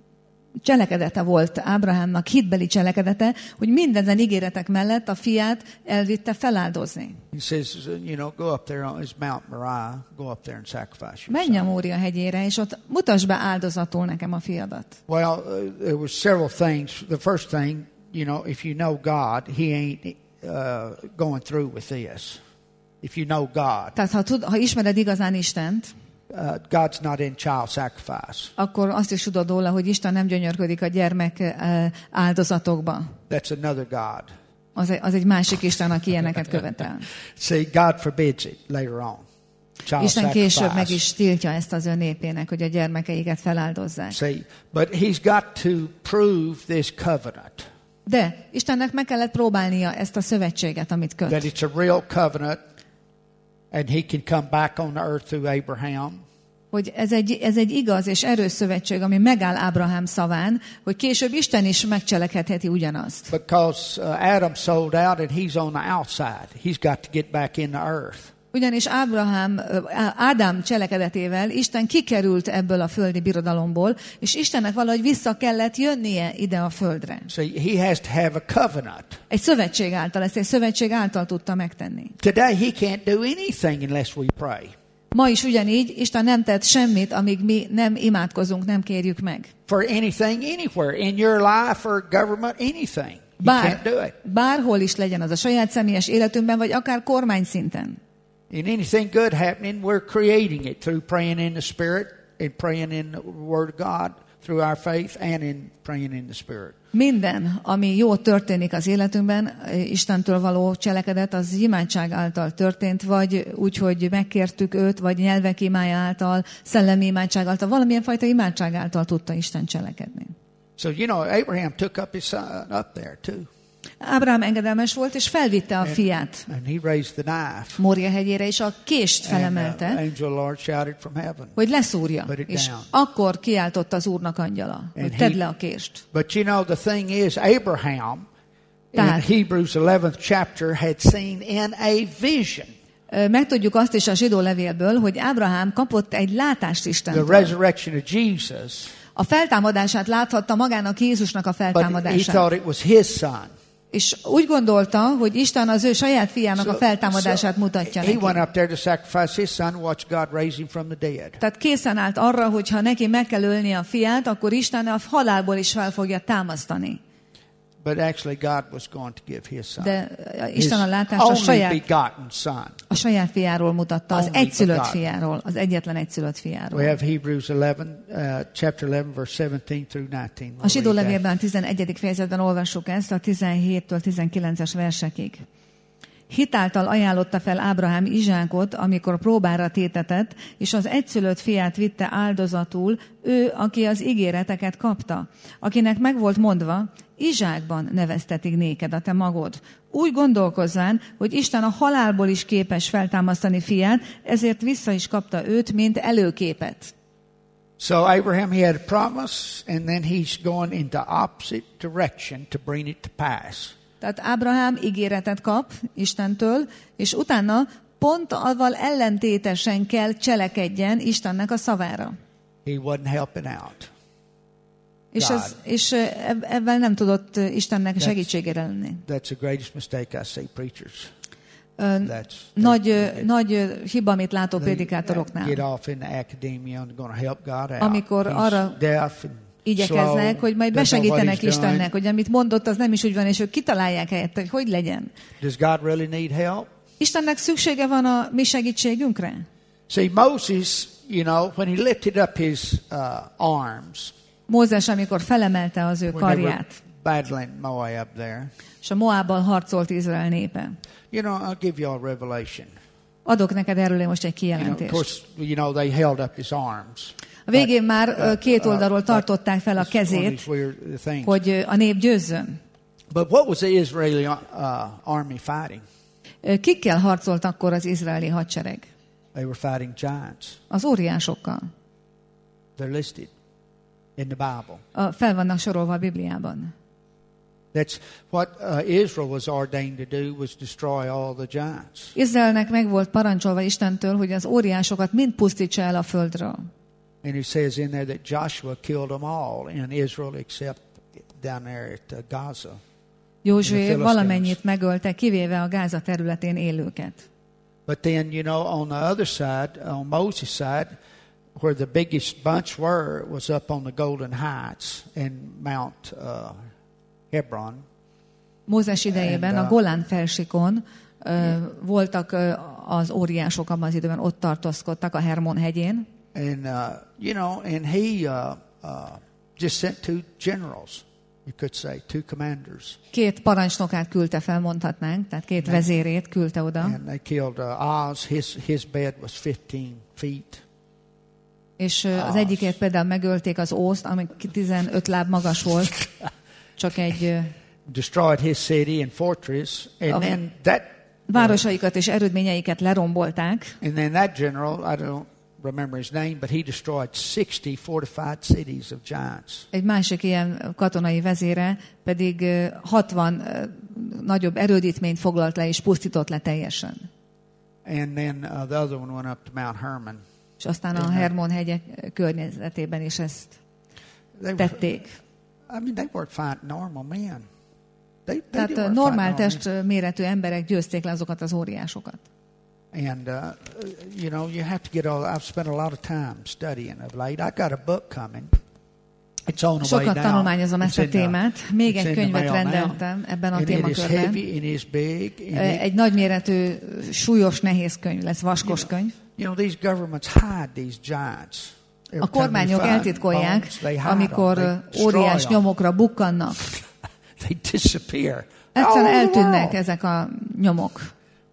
cselekedete volt Ábrahámnak, hitbeli cselekedete, hogy mindezen ígéretek mellett a fiát elvitte feláldozni. He says, you know, go up there on his Mount Moriah, go up there and sacrifice your Menj a son. Mória hegyére, és ott mutasd be áldozatul nekem a fiadat. Well, uh, there were several things. The first thing, you know, if you know God, he ain't uh, going through with this. If you know God. Tehát ha, tud, ha ismered igazán Istent, Uh, God's not in child sacrifice. akkor azt is tudod róla, hogy Isten nem gyönyörködik a gyermek áldozatokba. That's another God. Az egy, az egy másik Isten, aki ilyeneket követel. See, God forbids it later on. Child Isten később sacrifice. meg is tiltja ezt az ő népének, hogy a gyermekeiket feláldozzák. See, but he's got to prove this covenant. De Istennek meg kellett próbálnia ezt a szövetséget, amit köt. That it's a real covenant. And he can come back on the earth through Abraham. Hogy ez egy, ez egy igaz és erős szövetség, ami megáll Ábrahám szaván, hogy később Isten is megcselekedheti ugyanazt. Because uh, Adam sold out and he's on the outside. He's got to get back in the earth. Ugyanis Ábrahám, Ádám cselekedetével Isten kikerült ebből a földi birodalomból, és Istennek valahogy vissza kellett jönnie ide a földre. So he has to have a covenant. Egy szövetség által, ezt egy szövetség által tudta megtenni. Today he can't do anything unless we pray. Ma is ugyanígy, Isten nem tett semmit, amíg mi nem imádkozunk, nem kérjük meg. For anything, anywhere, in your life or government, anything. You Bár, can't do it. bárhol is legyen az a saját személyes életünkben, vagy akár kormány szinten. And anything good happening, we're creating it through praying in the Spirit and praying in the Word of God through our faith and in praying in the Spirit. Minden, ami jó történik az életünkben, Istentől való cselekedet, az imádság által történt, vagy úgy, hogy megkértük őt, vagy nyelvek imája által, szellemi imádság által, valamilyen fajta imádság által tudta Isten cselekedni. So, you know, Abraham took up his son up there too. Ábrahám engedelmes volt, és felvitte a fiát And he raised the knife. Mória hegyére, és a kést felemelte, And, uh, angel Lord shouted from heaven. hogy leszúrja. Put it És down. akkor kiáltott az Úrnak angyala, hogy And tedd he- le a kést. But you know, the thing is, Abraham Tehát- in Hebrews eleventh chapter had seen in a vision Ö, Megtudjuk azt is a zsidó levélből, hogy Ábrahám kapott egy látást the Istentől. resurrection of Jesus, A feltámadását láthatta magának Jézusnak a but he feltámadását. thought it was his son. És úgy gondolta, hogy Isten az ő saját fiának a So- feltámadását so mutatja he neki. went up there to sacrifice his son, watch God raise him from the dead. Tehát készen állt arra, hogy ha neki meg kell ölni a fiát, akkor Isten a halálból is fel fogja támasztani. But actually God was going to give his son. De His Isten a látást a only saját, begotten son. a saját fiáról mutatta, az Only egyszülött begotten. fiáról, az egyetlen egyszülött We fiáról. have Hebrews eleven, uh, chapter eleven, verse seventeen through nineteen. We'll A zsidó read that. levélben a tizenegyedik fejezetben olvassuk ezt a tizenhéttől tizenkilences versekig. Hitáltal ajánlotta fel Ábrahám Izsákot, amikor próbára tétetett, és az egyszülött fiát vitte áldozatul, ő, aki az ígéreteket kapta, akinek meg volt mondva, Izsákban neveztetik néked a te magod. Úgy gondolkozzán, hogy Isten a halálból is képes feltámasztani fiát, ezért vissza is kapta őt, mint előképet. So Abraham, he had a promise, and then he's going in the opposite direction to bring it to pass. Tehát Ábrahám ígéretet kap Istentől, és utána pont avval ellentétesen kell cselekedjen Istennek a szavára. He wasn't helping out. És, ez, és ebben nem tudott Istennek that's, segítségére lenni. That's the greatest mistake I see preachers. That's, nagy, they, nagy hiba, amit látok prédikátoroknál. Get off in the academia and going to help God out. Amikor arra igyekeznek, hogy majd besegítenek Istennek, hogy amit mondott, az nem is úgy van, és ők kitalálják helyett, hogy hogy legyen. Does God really need help? Istennek szüksége van a mi segítségünkre? See, Moses, you know, when he lifted up his uh, arms. Mózes, amikor felemelte az ő karját. Battling Moab there. És a Moabbal harcolt Izrael népe. You know, I'll give you a revelation. Adok neked erről most egy kijelentést. You know, of course, you know, they held up his arms. A végén már két oldalról tartották fel a kezét, hogy a nép győzzön. But what was the Israeli uh, army fighting? Kikkel harcolt akkor az izraeli hadsereg? They were fighting giants. Az óriásokkal. They're listed in the Bible. A, fel vannak sorolva a Bibliában. That's what uh, Israel was ordained to do, was destroy all the giants. Izraelnek meg volt parancsolva Istentől, hogy az óriásokat mind pusztítsa el a földről. And he says in there that Joshua killed them all in Israel except down there at uh, Gaza. Józsué valamennyit megölte, kivéve a Gáza területén élőket. But then, you know, on the other side, on Moses' side, where the biggest bunch were, was up on the Golden Heights in Mount uh, Hebron. Mózes idejében and, uh, a Golán felsikon uh, voltak uh, az óriások, abban az időben ott tartózkodtak a Hermon hegyén. And uh, you know, and he uh, uh, just sent two generals, you could say, two commanders. Két parancsnokát küldte fel, mondhatnánk, tehát két and vezérét küldte oda. And they killed uh, Oz. His his bed was fifteen feet. És uh, az egyikért például megölték az Ózt, ami tizenöt láb magas volt. Csak egy uh, destroyed his city and fortress, and then that városaikat és erődményeiket lerombolták. And then that general, I don't remember his name, but he destroyed sixty fortified cities of giants. Egy másik ilyen katonai vezére pedig hatvan nagyobb erődítményt foglalt le és pusztított le teljesen. And then uh, the other one went up to Mount Hermon. És aztán a Hermon hegyek környezetében is ezt tették. I mean, they weren't fighting normal men. They, they Tehát normál testméretű emberek győzték le azokat az óriásokat. And uh, you know, you have to get all. I've spent a lot of time studying of late. I got a book coming. It's on the way down. Sokat tanulmányozom ezt a témát. Még egy könyvet rendeltem ebben a témakörben. Egy nagyméretű, súlyos, nehéz könyv lesz, vaskos könyv. You know, these governments hide these giants. A kormányok eltitkolják, amikor óriás nyomokra bukkannak. They disappear. Egyszerűen eltűnnek ezek a nyomok.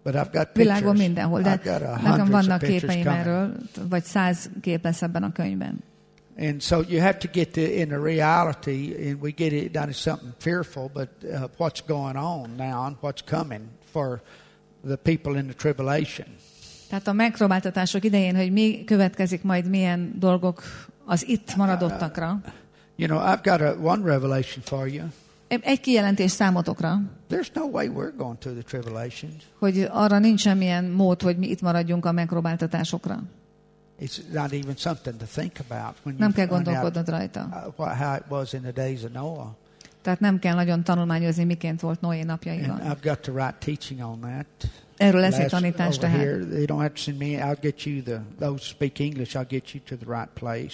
Világon mindenhol, de nekem vannak képeim erről, vagy száz kép lesz ebben a könyvben. And so you have to get the, in the reality, and we get it down to something fearful, but uh, what's going on now and what's coming for the people in the tribulation. Tehát a megpróbáltatások idején, hogy mi következik majd, milyen dolgok az itt maradottakra. Uh, you know, I've got a, one revelation for you. Egy kijelentés számotokra. There's no way we're going to the tribulations. Hogy arra nincs semmilyen mód, hogy mi itt maradjunk a megpróbáltatásokra. It's not even something to think about when nem kell gondolkodnod rajta. How it was in the days of Noah. Tehát nem kell nagyon tanulmányozni, miként volt Noé napjaiban. And I've got to write teaching on that. Erről lesz egy tanítás tehát. They don't have to send me. I'll get you the those who speak English. I'll get you to the right place.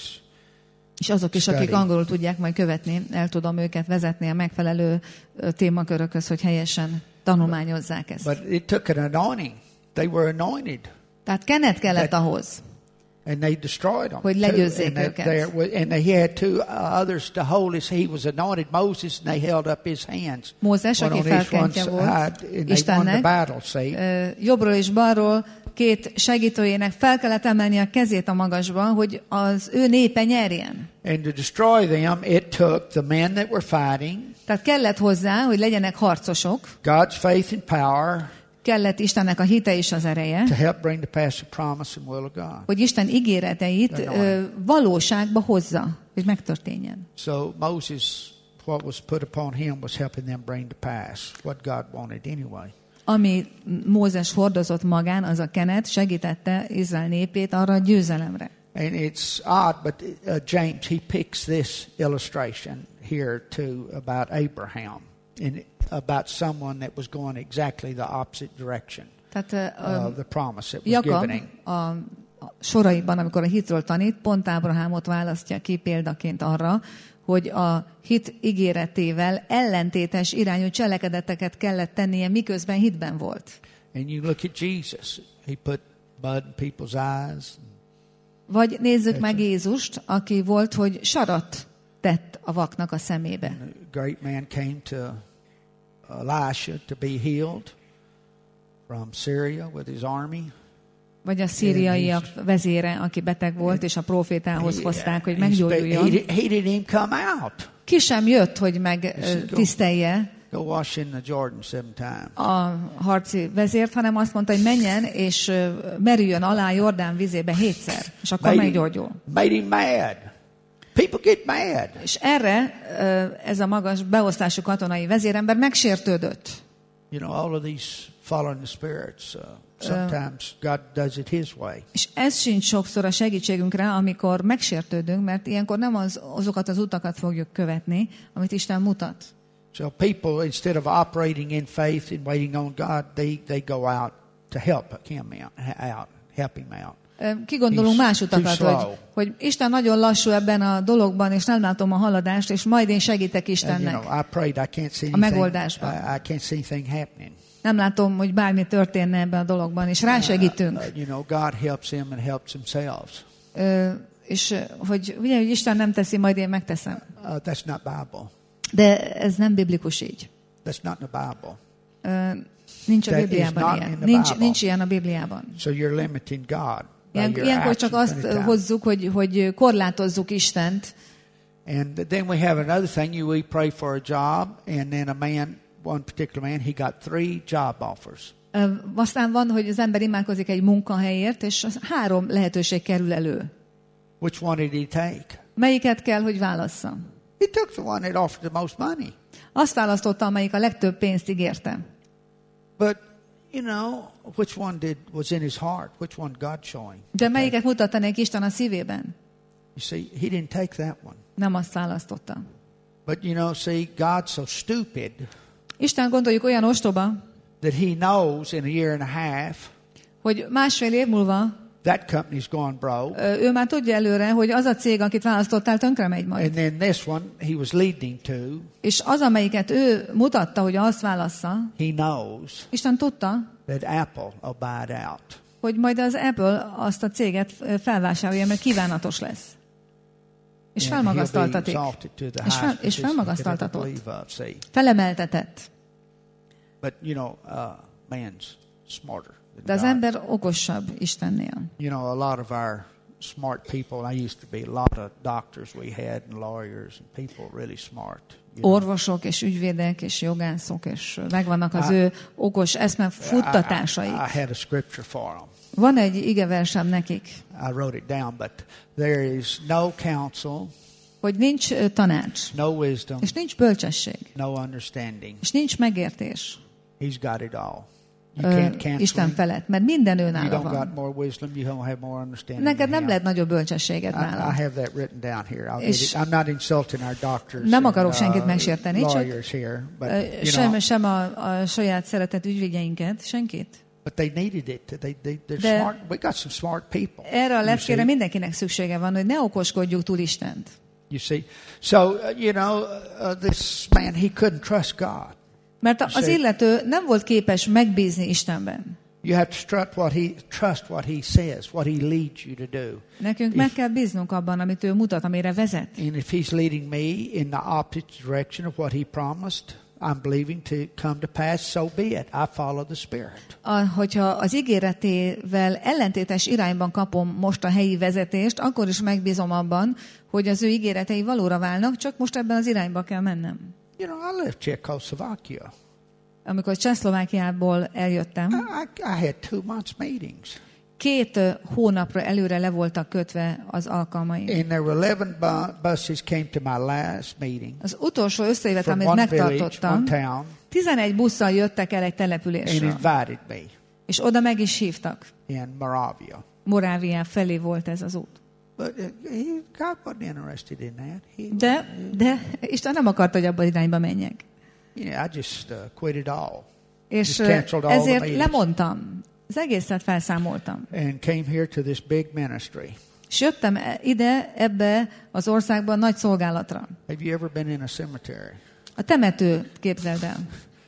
És azok is, akik angolul tudják majd követni, el tudom őket vezetni a megfelelő témakörökhöz, hogy helyesen tanulmányozzák ezt. But it took an anointing. They were anointed. Tehát kenet kellett ahhoz, and they destroyed them. Hogy legyőzzék őket. And they had two others to hold his. He was anointed Moses, and they held up his hands. Mózes, aki felkentje volt Istennek, jobbról és balról két segítőjének fel kellett emelni a kezét a magasba, hogy az ő népe nyerjen. And to destroy them, it took the men that were fighting. Tehát kellett hozzá, hogy legyenek harcosok. God's faith and power. Kellett Istennek a hite és az ereje, to help bring to pass the promise and will of God. Hogy Isten ígéreteit ö, valóságba hozza, hogy megtörténjen. So Moses, what was put upon him was helping them bring to pass what God wanted anyway. Ami Mózes hordozott magán, az a kenet segítette Izrael népét arra a győzelemre. And it's odd, but uh, James, he picks this illustration here too about Abraham and about someone that was going exactly the opposite direction Tehát, uh, of the promise that was given him. A soraiban, amikor a hitről tanít, pont Ábrahámot választja ki példaként arra, hogy a hit ígéretével ellentétes irányú cselekedeteket kellett tennie, miközben hitben volt. And you look at Jesus, he put mud in people's eyes. Vagy nézzük meg Jézust, aki volt, hogy sarat tett a vaknak a szemébe. A great man came to Elisha to be healed from Syria with his army. Vagy a szíriaiak vezére, aki beteg volt, és a prófétához hozták, hogy meggyógyuljon. He didn't even come out. Ki sem jött, hogy megtisztelje Go wash in the Jordan seven times. A harci vezért, hanem azt mondta, hogy menjen és merüljön alá Jordán vizébe hétszer, és akkor made meggyógyul. Made him mad. People get mad. És erre ez a magas beosztású katonai vezérember megsértődött. You know, all of these following the spirits, uh, sometimes God does it His way. És ez sincs sokszor a segítségünkre, amikor megsértődünk, mert ilyenkor nem az, azokat az utakat fogjuk követni, amit Isten mutat. So people, instead of operating in faith and waiting on God, they, they go out to help him out, help him out. Kigondolunk más utakat, hogy, hogy Isten nagyon lassú ebben a dologban, és nem látom a haladást, és majd én segítek Istennek you know, I prayed, I can't see a megoldásban. I, I can't see anything happening. Nem látom, hogy bármi történne ebben a dologban, és rásegítünk. Uh, you know, God helps them and helps themselves. Uh, és hogy ugye, hogy Isten nem teszi, majd én megteszem. Uh, that's not Bible. De ez nem biblikus így. That's not in the Bible. Uh, nincs a Bibliában ilyen. Nincs, nincs ilyen a Bibliában. So you're limiting God. Ilyen, ilyenkor csak azt hozzuk, hogy, hogy korlátozzuk Istent. And then we have another thing. You we pray for a job, and then a man, one particular man, he got three job offers. Uh, aztán van, hogy az ember imádkozik egy munkahelyért, és három lehetőség kerül elő. Which one did he take? Melyiket kell, hogy válassza? He took the one that offered the most money. Azt választotta, amelyik a legtöbb pénzt ígérte. But you know, which one did was in his heart? Which one God showing? De melyiket mutatta neki Isten a szívében? You see, he didn't take that one. Nem azt választotta. But you know, see, God's so stupid. Isten, gondoljuk, olyan ostoba, that he knows in a year and a half, hogy másfél év múlva that company's gone broke. Ő már tudja előre, hogy az a cég, akit választottál, tönkre megy majd. And then this one he was leading to. És az, amelyiket ő mutatta, hogy azt válassza, he knows. Isten tudta, that Apple will buy it out. Hogy majd az Apple azt a céget felvásárolja, mert kívánatos lesz. És felmagasztaltatik. És, fel, és felmagasztaltatott. Felemeltetett. But you know, uh, man's smarter. De az ember okosabb Istennél. You know, a lot of our smart people, I used to be a lot of doctors we had and lawyers and people really smart. Orvosok és ügyvédek és jogászok, és megvannak az I, ő okos eszme futtatásaik. I, I had a scripture for them. Van egy igeversem nekik. I wrote it down, but there is no counsel, hogy nincs tanács, no wisdom, és nincs bölcsesség, no understanding. És nincs megértés. He's got it all. You can't cancel Isten felett, mert minden ő nála van. Got more wisdom, you don't have more understanding. Neked nem lehet nagyobb bölcsességet nála. I, I have that written down here. I'll get it. I'm not insulting our doctors. Nem akarok senkit uh, megsérteni, csak here, but, uh, sem, know, sem a, a saját szeretett ügyvédjeinket, senkit. But they needed it. They, they, they're De smart. We got some smart people. Erre a leckére mindenkinek szüksége van, hogy ne okoskodjuk túl Istent. You see, so uh, you know, uh, this man, he couldn't trust God. Mert az illető nem volt képes megbízni Istenben. You have to trust what he trust what he says, what he leads you to do. Nekünk if, meg kell bíznunk abban, amit ő mutat, amire vezet. And if he's leading me in the opposite direction of what he promised, I'm believing to come to pass, so be it. I follow the Spirit. A, hogyha az ígéretével ellentétes irányban kapom most a helyi vezetést, akkor is megbízom abban, hogy az ő ígéretei valóra válnak, csak most ebben az irányba kell mennem. You know, I left Czechoslovakia. Amikor Csehszlovákiából eljöttem, I, I had two months meetings. Két hónapra előre le voltak kötve az alkalmaim. And there were eleven bu- buses came to my last meeting. Az utolsó összejövet, amit megtartottam, tizenegy busszal jöttek el egy településre. And invited me. És oda meg is hívtak. In Moravia. Moravia felé volt ez az út. But he, God wasn't interested in that. He, de, de Isten nem akart, hogy abba irányba menjek. Yeah, I just uh, quit it all. És ezért lemondtam. Az egészet felszámoltam. And came here to this big ministry. És jöttem ide, ebbe az országban nagy szolgálatra. Have you ever been in a cemetery? A temető, képzeld el.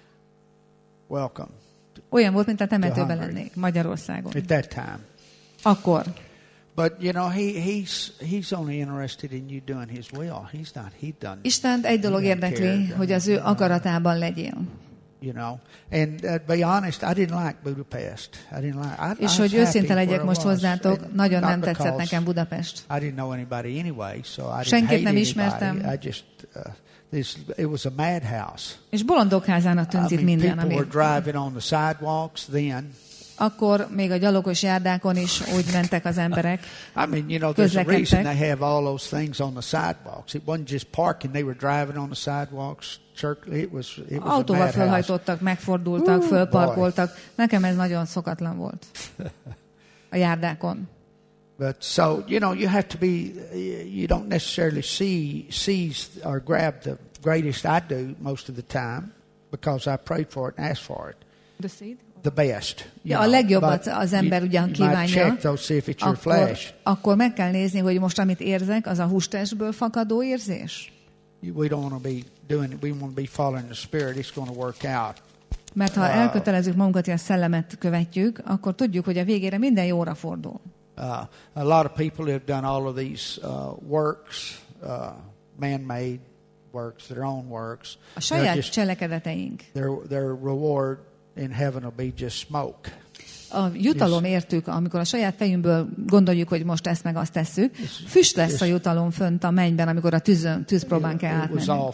Welcome. Olyan volt, mint a temetőben lennék Magyarországon. At that time. Akkor. But you know, he he's he's only interested in you doing his will. He's not he done. Istent egy dolog érdekli, hogy az ő akaratában legyél. You know, and uh, to be honest, I didn't like Budapest. I didn't like. I, És hogy őszinte legyek most hozzátok, nagyon nem tetszett nekem Budapest. I didn't know anybody anyway, so I didn't Senkit nem hate ismertem. anybody. I just uh, this it was a madhouse. És bolondok házának tűnt itt minden, ami. People were driving on the sidewalks then. Akkor még a gyalogos járdákon is úgy mentek az emberek. I mean, you know, there's a reason they have all those things on the sidewalks. It wasn't just parking; they were driving on the sidewalks. It was, it was autóval fölhajtottak, megfordultak, Ooh, fölparkoltak. Boy. Nekem ez nagyon szokatlan volt. A járdákon. But so, you know, you have to be, you don't necessarily see, seize or grab the greatest. I do most of the time because I prayed for it and asked for it. The seed? The best. Ja, a legjobbat az ember ugyan kívánja, akkor, akkor meg kell nézni, hogy most amit érzek, az a hústestből fakadó érzés. We don't want to be doing it. We want to be following the Spirit. It's going to work out. Mert ha elkötelezzük magunkat, hogy a szellemet követjük, akkor tudjuk, hogy a végére minden jóra fordul. Uh, a lot of people have done all of these uh, works, uh, man-made works, their own works. A saját just, cselekedeteink. Their their reward in heaven will be just smoke. A jutalom értük, amikor a saját fejünkből gondoljuk, hogy most ezt meg azt tesszük. Füst lesz a jutalom fönt a mennyben, amikor a tűzön, tűzpróbán kell átmenni.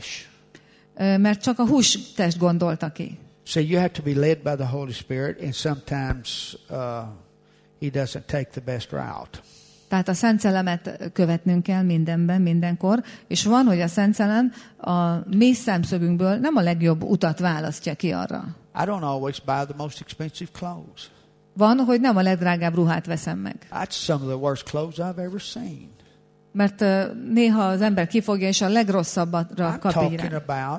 Mert csak a hústest gondolta ki. So you have to be led by the Holy Spirit, and sometimes uh, he doesn't take the best route. Tehát a Szent Szellemet követnünk kell mindenben, mindenkor, és van, hogy a Szent Szellem a mi szemszögünkből nem a legjobb utat választja ki arra. I don't always buy the most expensive clothes. Van, hogy nem a legdrágább ruhát veszem meg. That's some of the worst clothes I've ever seen. Mert uh, néha az ember kifogja, és a legrosszabbra kap így rá.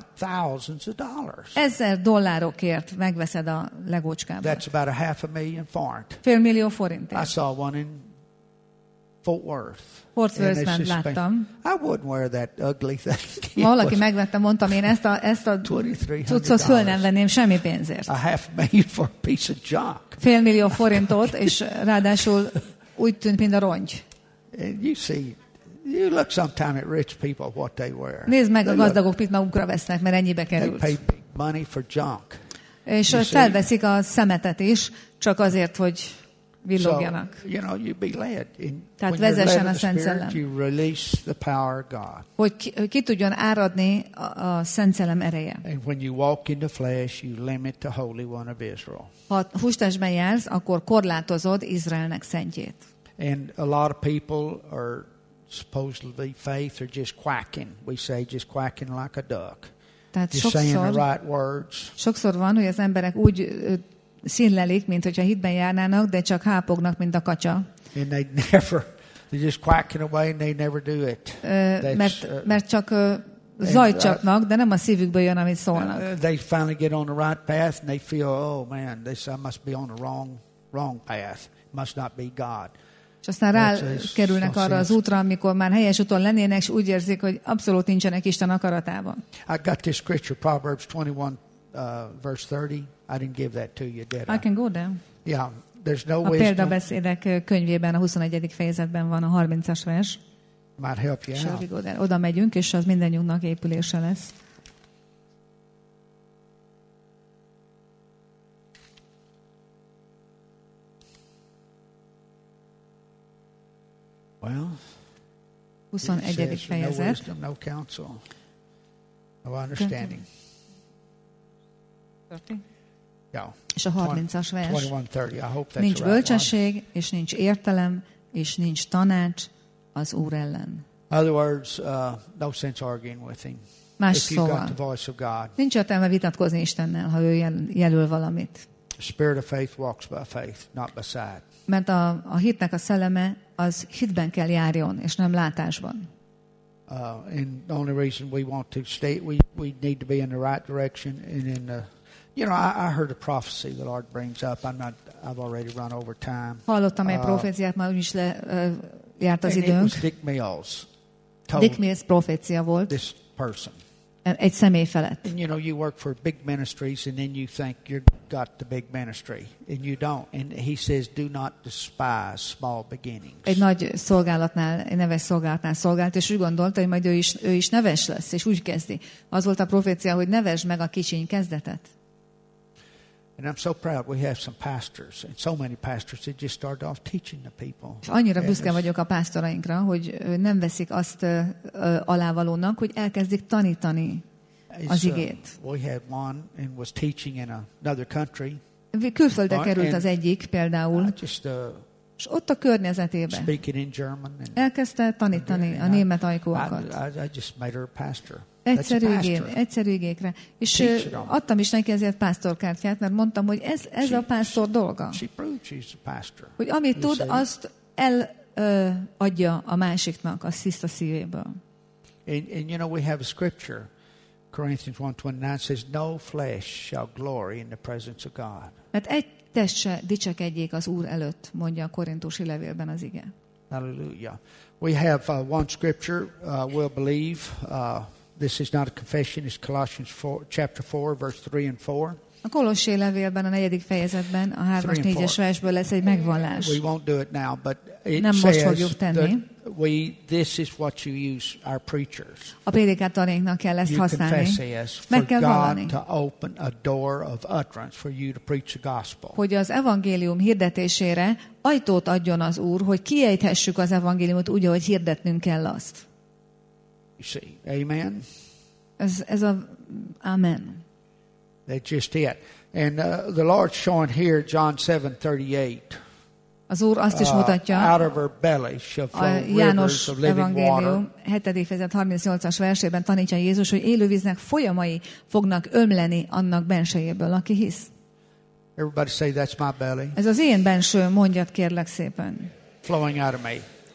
Ezer dollárokért megveszed a legócskábbat. That's about a half a million forint. Fél millió forintért. I saw one in Fort Worth. Fort Worth-ben láttam. I wouldn't wear that ugly thing. Valaki megvette, mondtam, én ezt a, ezt a cuccot föl nem venném semmi pénzért. A half million for a piece of junk. Fél millió forintot, és ráadásul úgy tűnt, mint a rongy. And you see, you look sometime at rich people what they wear. Nézd meg, a gazdagok mit magukra vesznek, mert ennyibe került. They pay big money for junk. És felveszik a szemetet is, csak azért, hogy villogjanak. So, you know, you be led. In, Tehát vezessen a Szent Szellem. You release the power of God. Hogy ki, hogy ki tudjon áradni a, a Szent Szellem ereje. And when you walk in the flesh, you limit the Holy One of Israel. Ha hústestben jársz, akkor korlátozod Izraelnek szentjét. And a lot of people are supposedly faith are just quacking. We say just quacking like a duck. Tehát just saying the right words. Sokszor van, hogy az emberek úgy színlelik, mint hogyha hitben járnának, de csak hápognak, mint a kacsa. And they never, they're just quacking away and they never do it. Uh, mert, uh, mert csak uh, zajt csapnak, de nem a szívükből jön, amit szólnak. Uh, they finally get on the right path and they feel, oh man, this I must be on the wrong, wrong path. It must not be God. És aztán rákerülnek arra az útra, amikor már helyes úton lennének, és úgy érzik, hogy abszolút nincsenek Isten akaratában. I got this scripture, Proverbs twenty-one, uh, verse thirty. I didn't give that to you, did I? I can go down. Yeah, there's no a wisdom. A példabeszédek könyvében a huszonegyedik fejezetben van a harmincas vers. Might help you out. Go there. Oda megyünk, és az mindannyiunknak épülése lesz. Well, huszonegyedik fejezet. No wisdom, no counsel, no understanding. Yeah. És a harmincas vers. Nincs right bölcsesség, one. És nincs értelem, és nincs tanács az Úr ellen. Other words, uh, no sense arguing with him. Más If szóval, got the voice of God. Nincs értelme vitatkozni Istennel, ha ő jel, jelöl valamit. The spirit of faith walks by faith, not by sight. Mert a, a hitnek a szelleme az hitben kell járjon, és nem látásban. Uh, and the only reason we want to stay, we, we need to be in the right direction. And in the, you know, I, I heard a prophecy the Lord brings up. I'm not, I've already run over time. Hallottam egy proféciát, már úgyis le uh, járt az időnk. Dick Mills. Dick Mills profécia volt. This person. Egy személy felett. And you know, you work for big ministries, and then you think you've got the big ministry, and you don't. And he says, "Do not despise small beginnings." Egy nagy szolgálatnál, egy neves szolgálatnál szolgált, és úgy gondolta, hogy majd ő is, ő is neves lesz, és úgy kezdi. Az volt a profécia, hogy nevesd meg a kicsiny kezdetet. And I'm so proud we have some pastors, and so many pastors that just started off teaching the people. És annyira büszke vagyok a pásztorainkra, hogy nem veszik azt uh, alávalónak, hogy elkezdik tanítani az igét. Uh, we had one and was teaching in another country. Külföldre került az egyik például, just, uh, és ott a környezetében elkezdte tanítani a német ajkúakat. I, I, I just made her a pastor. Egyszerű, igén, egyszerű igékre. És uh, adtam is neki ezért pásztorkártyát, mert mondtam, hogy ez, ez a pásztor dolga. Hogy amit tud, azt eladja uh, a másiknak, azt tiszta szívéből. And, and you know, we have a scripture, Corinthians one twenty-nine says, "No flesh shall glory in the presence of God." Mert egy test se dicsekedjék az Úr előtt, mondja a korintusi levélben az ige. Hallelujah. We have uh, one scripture uh, we'll believe. Uh, This is not a confession. It's Colossians four, chapter four, verse three and four. A Kolossé levélben a negyedik fejezetben a hármas négyes versből lesz egy megvallás. We won't do it now, but it Nem most fogjuk tenni. We, this is what you use our preachers. A prédikátorainknak kell ezt használni. Meg kell vallani. To open a door of utterance for you to preach the gospel. Hogy az evangélium hirdetésére ajtót adjon az Úr, hogy kiejthessük az evangéliumot úgy, ahogy hirdetnünk kell azt. You see, amen. Ez, ez a amen. That's just it. And uh, the Lord's showing here John seven thirty-eight. Az Úr azt is mutatja, uh, out of her belly shall flow rivers of living water. hetedik fejezet harmincnyolcas versében tanítja Jézus, hogy élővíznek folyamai fognak ömleni annak bensejéből, aki hisz. Everybody say that's my belly. Ez az én benső, mondjad kérlek szépen. Flowing out of me.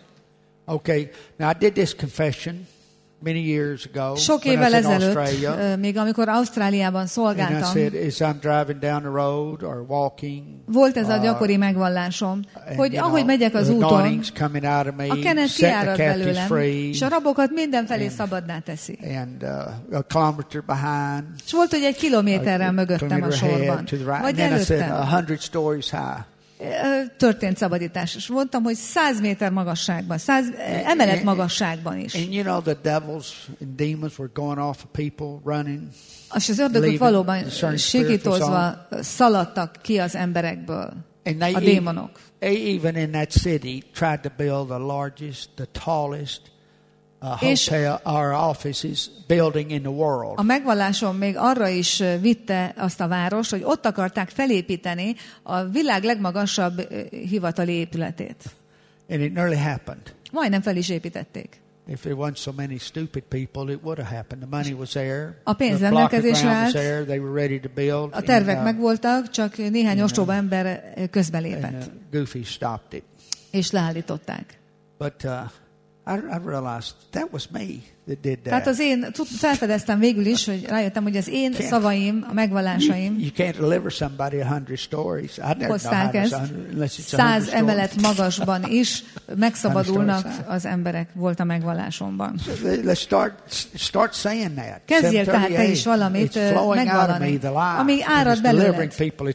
Okay, now I did this confession many years ago. Sok évvel ezelőtt, még amikor Ausztráliában szolgáltam, said, as I'm driving down the road or walking, volt ez a gyakori megvallásom, hogy and, ahogy megyek az úton, a kenet kiárad belőlem, free, és a rabokat mindenfelé and, szabadná teszi. And, uh, a kilometer behind, és volt, hogy egy kilométerrel mögöttem a sorban, right, vagy előttem. A hundred stories high. Történt szabadítás. És mondtam, hogy száz méter magasságban, száz emelet magasságban is. And you know the devils and demons were going off of people running. És az ördögök valóban sikítozva szaladtak ki az emberekből, a démonok. Even in that city tried to build the largest, the tallest a hotel or offices building in the world. A megvallásom még arra is vitte azt a város, hogy ott akarták felépíteni a világ legmagasabb hivatali épületét. And it nearly happened. Majdnem fel is építették. If there weren't so many stupid people, it would have happened. The money was there. A pénz rendelkezésre állt. They were ready to build. A tervek megvoltak, csak néhány ostoba ember közbelépett. And Goofy stopped it. És leállították. But uh, I, I realized that was me that did that. Tehát az én felfedeztem végül is, hogy rájöttem, hogy az én szavaim, a megvallásaim you, you can't deliver somebody a hundred stories. I never hozták ezt. Száz emelet magasban is megszabadulnak az emberek, volt a megvallásomban. Let's start, start saying that. Kezdjél tehát te is valamit megvallani, ami árad belőled.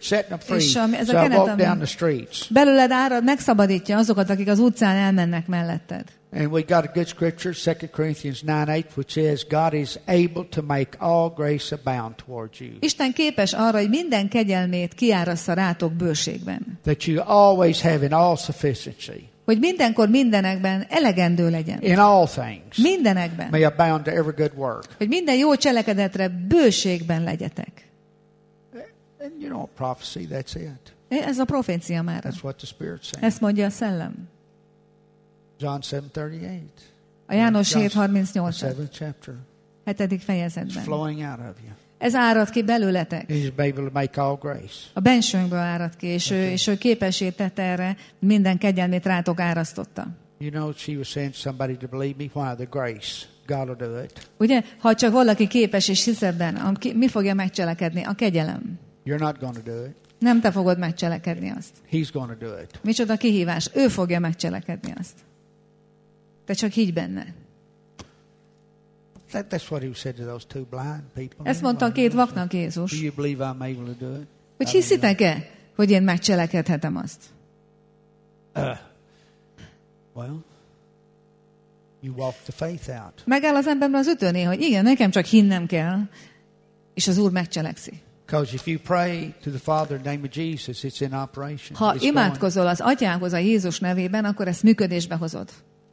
És ez a kenet, ami belőled árad, megszabadítja azokat, akik az utcán elmennek melletted. And we got a good scripture, Second Corinthians nine eight, which says, God is able to make all grace abound towards you. Isten képes arra, hogy minden kegyelmét kiárassza rátok bőségben. That you always have in all sufficiency. Hogy mindenkor mindenekben elegendő legyen. In all things. Mindenekben. May abound to every good work. Hogy minden jó cselekedetre bőségben legyetek. And you know, prophecy, that's it. Ez a profécia már. That's what the Spirit's saying. Ezt mondja a szellem. John seven thirty-eight. A János hét harmincnyolc. seventh chapter. hetedik fejezetben. It's flowing out of you. Ez árad ki belőletek. He's able to make all grace. A bensőnkből árad ki, és, okay. ő, és ő képessé tette erre, minden kegyelmét rátok árasztotta. You know, she was saying somebody to believe me. Why? The grace. God will do it. Ugye, ha csak valaki képes és hisz ebben, mi fogja megcselekedni? A kegyelem. You're not going to do it. Nem te fogod megcselekedni azt. He's going to do it. Micsoda kihívás. Ő fogja megcselekedni azt. Te csak higgy benne. That, that's what he said to those two blind people. Ezt mondta a két vaknak Jézus. Do you believe I'm able to do it? Hogy hiszitek-e, hogy én megcselekedhetem azt? Uh, well, you walk the faith out. Megáll az emberben az ütőnél, hogy igen, nekem csak hinnem kell, és az Úr megcselekszi. Because if you pray to the Father in the name of Jesus, it's in operation. Ha it's imádkozol az Atyához a Jézus nevében, akkor ezt működésbe hozod.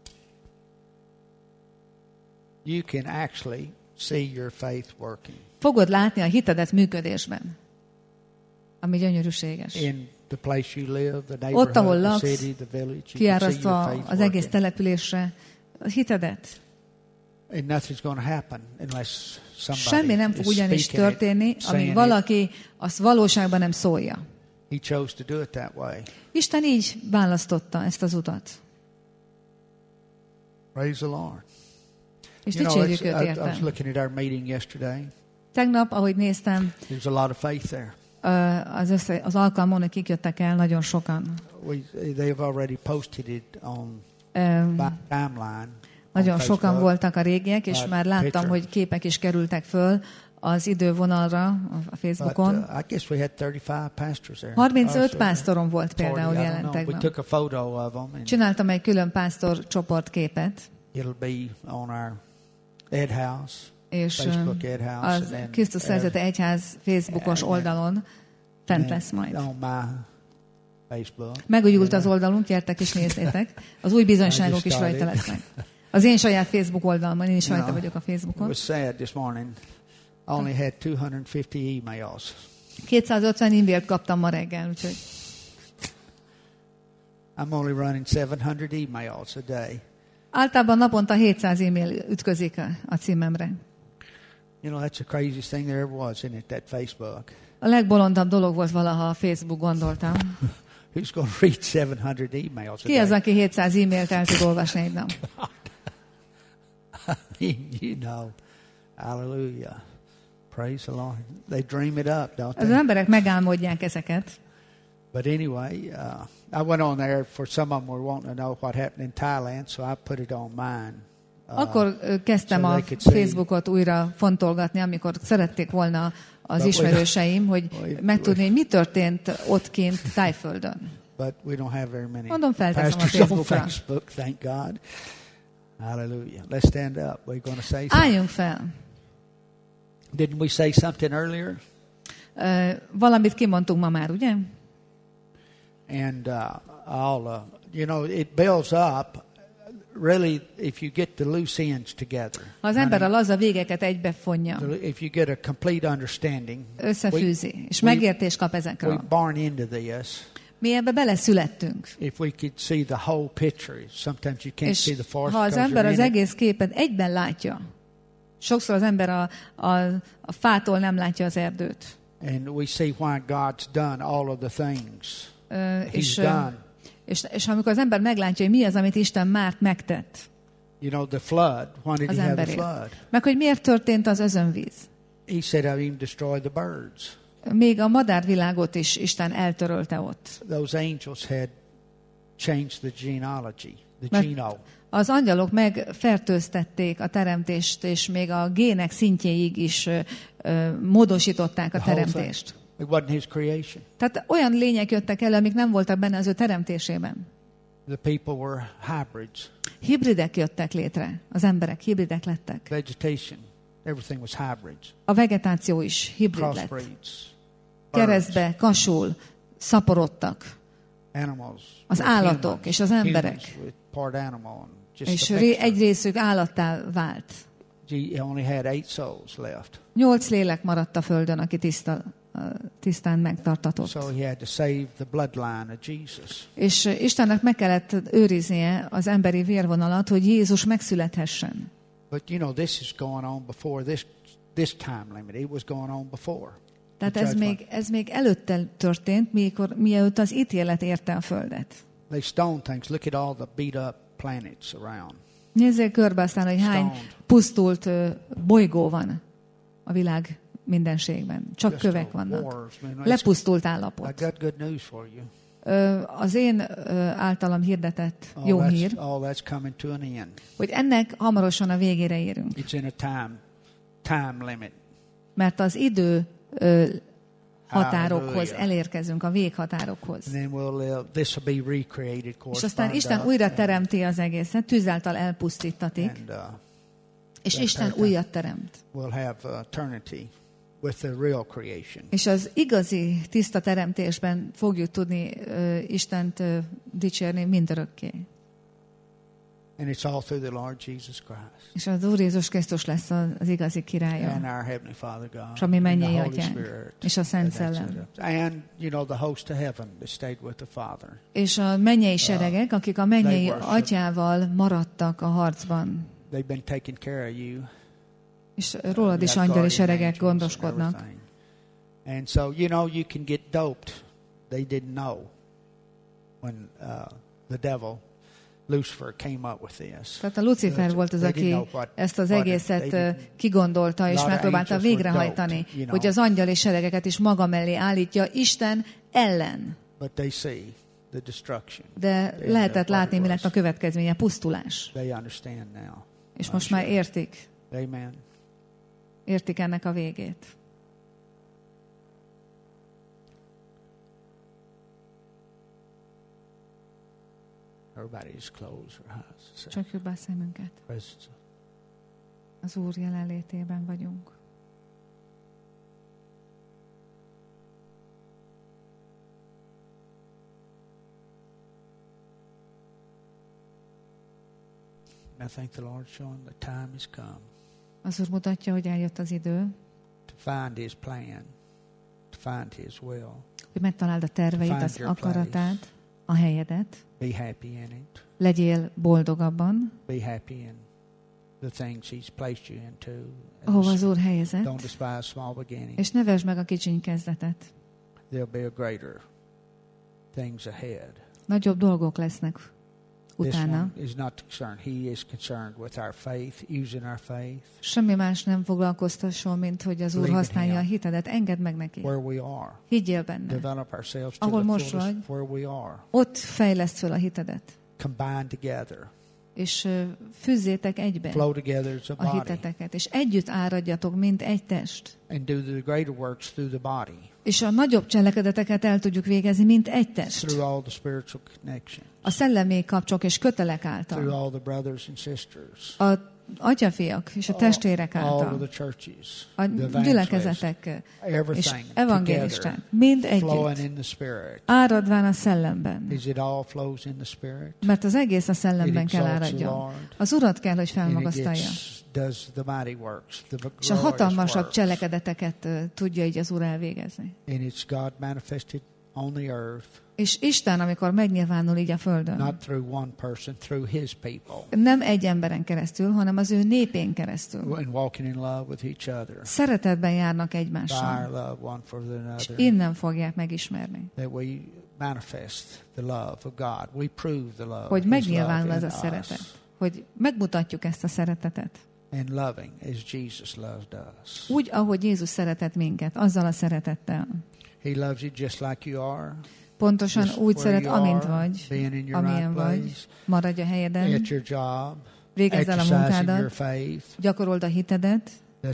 You can actually see your faith working. Fogod látni a hitedet működésben. Ami gyönyörűséges. In the place you live, the neighborhood, ott, ahol laksz, the city, the village, kiárasztva az egész településre, a hitedet. And nothing's going to happen unless somebody Semmi nem fog ugyanis történni, amíg valaki azt valóságban nem szólja. He chose to do it that way. Isten így választotta ezt az utat. Praise the Lord. És dicsérjük őt érte. I was looking at our meeting yesterday. Tegnap, ahogy néztem, there's a lot of faith there. Az, össze, az alkalmon, akik jöttek el, nagyon sokan. We, they've already posted it on um, timeline. Nagyon sokan voltak a régiek, és már láttam, hogy képek is kerültek föl az idővonalra a Facebookon. But, uh, I guess we had thirty-five pastors there. harmincöt pásztorom volt például jelen tegnap. Csináltam egy külön pásztor csoportképet. It'll be on our Ed House. És a Krisztus Szerzete Egyház Facebookos oldalon fent lesz majd. Megújult az oldalunk, gyertek és nézzétek. Az új bizonyságok is rajta lesznek. Az én saját Facebook oldalamon, én is rajta vagyok a Facebookon. It was sad this morning. I only had two hundred fifty emails. kétszázötven e-mailt kaptam ma reggel, úgyhogy. I'm only running seven hundred emails a day. Általában naponta hétszáz e-mail ütközik a címemre. You know, that's the craziest thing there ever was, isn't it, that Facebook? A legbolondabb dolog volt valaha a Facebook, gondoltam. Who's going to read seven hundred emails a Ki az, aki hétszáz e-mailt el tud olvasni egy nap? You know, hallelujah. Praise the Lord. They dream it up, don't they? Az emberek megálmodják ezeket. But anyway, uh, I went on there for some of them were wanting to know what happened in Thailand, so I put it on mine. Uh, Akkor kezdtem so a Facebookot újra fontolgatni, amikor szerették volna az ismerőseim, hogy megtudni, hogy mi történt ott kint Tájföldön. But we don't have very many Mondom, felteszem a Facebookra. Facebook, thank God. Hallelujah. Let's stand up. We're going to say something. Álljunk fel. Didn't we say something earlier? Uh, valamit kimondtunk ma már, ugye? And uh, I'll, uh, you know, it builds up. Really, if you get the loose ends together. Ha az ember a laza végeket egybefonja. If you get a complete understanding. Összefűzi, we, és megértést kap ezekről. We born into this. Mi ebbe beleszülettünk. If we could see the whole picture, sometimes you can't és see the forest. Ha az ember az egész képet egyben látja, sokszor az ember a, a, a fától nem látja az erdőt. And we see why God's done all of the things. Uh, He's és, done. És, és amikor az ember meglátja, hogy mi az, amit Isten már megtett. You know, the flood. Why did he have the flood? Meg hogy miért történt az özönvíz? He said, I've even destroyed the birds. Még a madárvilágot is Isten eltörölte ott. Those angels had changed the genealogy, the genome. Az angyalok megfertőztették a teremtést, és még a gének szintjéig is ö, ö, módosították a teremtést. It wasn't his creation. Tehát olyan lények jöttek elő, amik nem voltak benne az ő teremtésében. The people were hybrids. Hibridek jöttek létre. Az emberek hibridek lettek. Vegetation, everything was hybrids. A vegetáció is hibrid lett. Keresztbe, kasul, szaporodtak. Animals, az állatok humans, és az emberek. És egy részük állattá vált. Nyolc lélek maradt a földön, aki tiszta, tisztán megtartatott. So he had to save the bloodline of Jesus. És Istennek meg kellett őriznie az emberi vérvonalat, hogy Jézus megszülethessen. But you know, this is going on before this this time limit. It was going on before. Tehát ez még, ez még előtte történt, mikor, mielőtt az ítélet érte a Földet. They stone things. Look at all the beat up planets around. Nézzél körbe aztán, hogy hány pusztult uh, bolygó van a világ mindenségben. Csak Just kövek vannak. Lepusztult állapot. I got good news for you. Uh, az én uh, általam hirdetett all jó that's, hír, all that's coming to an end. Hogy ennek hamarosan a végére érünk. It's in a time, time limit. Mert az idő uh, határokhoz elérkezünk, a véghatárokhoz. We'll live, recreated, és aztán Isten újra teremti az egészet, tűzáltal elpusztítatik, and, uh, és Isten újat teremt. We'll have eternity with the real creation. És az igazi, tiszta teremtésben fogjuk tudni uh, Istent uh, dicsérni mindörökké. And it's all through the Lord Jesus Christ. És az Úr Jézus Krisztus lesz az, az igazi királya. And our heavenly Father God. És a mi mennyei atyánk. És a Szent Szellem. And you know the host of heaven that stayed with the Father. És a mennyei seregek, akik a mennyei atyával maradtak a harcban. They've been taking care of you. És rólad is angyali seregek gondoskodnak. And so you know you can get doped. They didn't know when uh, the devil Lucifer came up with this. Tehát a Lucifer volt az, aki ezt az egészet kigondolta és megpróbálta végrehajtani, hogy az angyali seregeket is maga mellé állítja Isten ellen. De lehetett látni, mi lett a következménye, pusztulás. És most már értik. Értik ennek a végét. Csukjuk be a szemünket. Az Úr jelenlétében vagyunk. I think the Lord showing the time has come. Az Úr mutatja, hogy eljött az idő. To find His plan, to find His will. Hogy megtaláld a terveit, az akaratát, a helyedet. Be happy in it. Legyél boldog abban. Be happy in the things He's placed you into. Ahova az Úr helyezett. Don't despise small beginnings. És ne vesd meg a kicsiny kezdetet. There'll be a greater things ahead. Nagyobb dolgok lesznek utána. Is not concerned. He is concerned with our faith, using our faith. Semmi más nem foglalkoztasson, mint hogy az Úr használja a hitedet. Engedd meg neki. Where we are. Higgyél benne. Develop ourselves to ahol the most vagy, where we are. Ott fejleszd fel a hitedet. Combine together. És uh, fűzzétek egybe Flow together as a body. A hiteteket, és együtt áradjatok, mint egy test. And do the greater works through the body. És a nagyobb cselekedeteket el tudjuk végezni, mint egy test. Through all the spiritual connections. A szellemi kapcsok és kötelek által. Through all the brothers and sisters. A atyafiak és a testvérek által. All the churches, a gyülekezetek és evangélisták mind együtt. Áradván a szellemben. Mert az egész a szellemben kell áradjon. Az Urat kell, hogy felmagasztalja. És a hatalmasabb cselekedeteket uh, tudja így az Úr elvégezni. És Isten, amikor megnyilvánul így a földön, not through one person, through His people. Nem egy emberen keresztül, hanem az ő népén keresztül. And walking in love with each other. Szeretetben járnak egymással. Love one for another. És innen fogják megismerni. That we manifest the love of God. We prove the love. Hogy megnyilvánul ez a szeretet. Hogy megmutatjuk ezt a szeretetet. And loving as Jesus loved us. Úgy, ahogy Jézus szeretett minket, azzal a szeretettel. He loves you just like you are. Pontosan just úgy szeret, amint vagy, amilyen vagy. Maradj a helyeden. Végezz el a munkádat. Gyakorold a hitedet.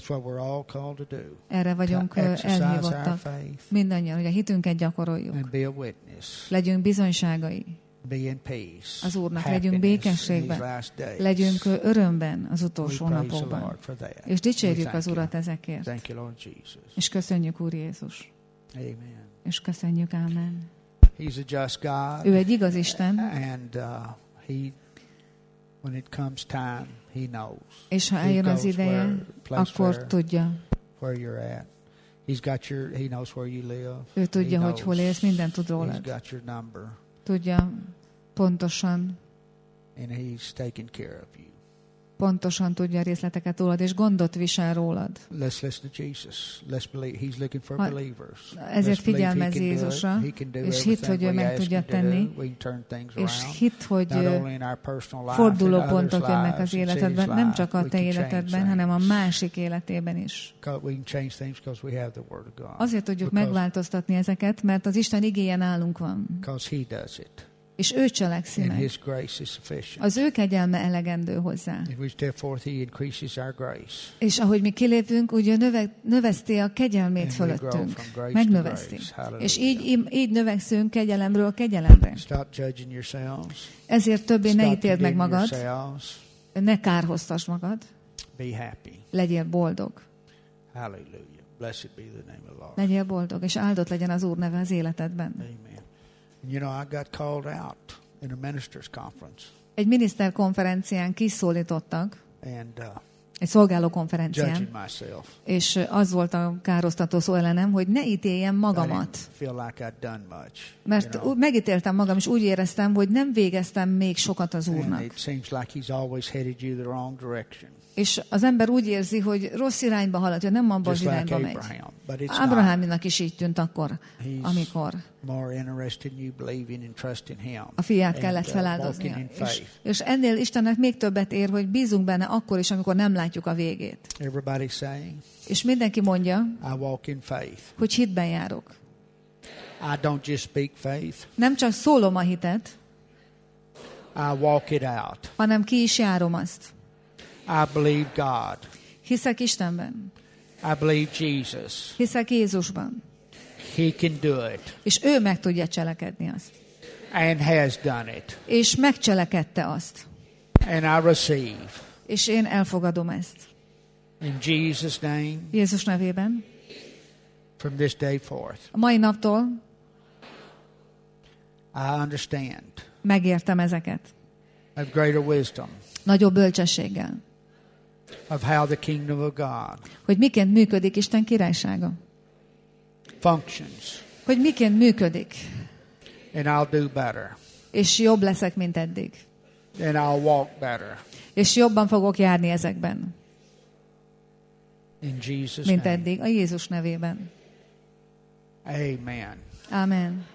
Erre vagyunk elhívottak. Mindannyian, hogy a hitünket gyakoroljuk. Legyünk bizonyságai az Úrnak, legyünk békességben, legyünk örömben az utolsó napokban. És dicsérjük az Urat ezekért. És köszönjük, Úr Jézus. És köszönjük, Ámen. He's a just God. Ő egy igaz Isten. And uh, he, when it comes time, he knows. És ha eljön az ideje, where, akkor where, tudja. Where you're at. He's got your, he knows where you live. Ő tudja, hogy hol élsz, mindent tud rólad. He's got your number. Tudja pontosan. And he's taking care of you. pontosan tudja a részleteket rólad, és gondot visel rólad. Let's listen to Jesus. Let's believe he's looking for believers. Ezért figyelmez Jézusra, és hitt, hogy ő meg tudja tenni, és hitt, hogy fordulópontok jönnek az életedben, nem csak a te életedben, hanem a másik életében is. Azért tudjuk megváltoztatni ezeket, mert az Isten igéje nálunk van. És ő cselekszi meg. Az ő kegyelme elegendő hozzá. És ahogy mi kilépünk, ugye növe, növeszti a kegyelmét fölöttünk. Megnöveszti. És így, így növekszünk kegyelemről kegyelemre. Ezért többé ne ítéld meg magad. Ne kárhoztass magad. Legyél boldog. Legyél boldog, és áldott legyen az Úr neve az életedben. You know, I got called out in a ministers' conference. Egy miniszterkonferencián kiszólítottak, and, uh, egy szolgálókonferencián, és az volt a károsztató szó ellenem, hogy ne ítéljem magamat. Like done much, mert you know? Megítéltem magam, és úgy éreztem, hogy nem végeztem még sokat az Úrnak. And it seems like he's always headed you the wrong direction. És az ember úgy érzi, hogy rossz irányba halad, hogy nem abban az irányba megy. Ábrahámnak is így tűnt akkor, amikor a fiát kellett feláldoznia. És, és ennél Istennek még többet ér, hogy bízunk benne akkor is, amikor nem látjuk a végét. És mindenki mondja, hogy hitben járok. Nem csak szólom a hitet, hanem ki is járom azt. I believe God. Hiszek Istenben. I believe Jesus. Hiszek Jézusban. He can do it. És ő meg tudja cselekedni azt. And has done it. És megcselekedte azt. And I receive. És én elfogadom ezt. In Jesus' name. Jézus nevében. From this day forth. A mai naptól I understand. Megértem ezeket. I have greater wisdom. Nagyobb bölcsességgel. Of how the kingdom of God hogy miként működik Isten királysága. Functions. Hogy miként működik. And I'll do better. És jobb leszek, mint eddig. And I'll walk better. És jobban fogok járni ezekben. In Jesus' mint name. eddig, a Jézus nevében. Amen. Amen.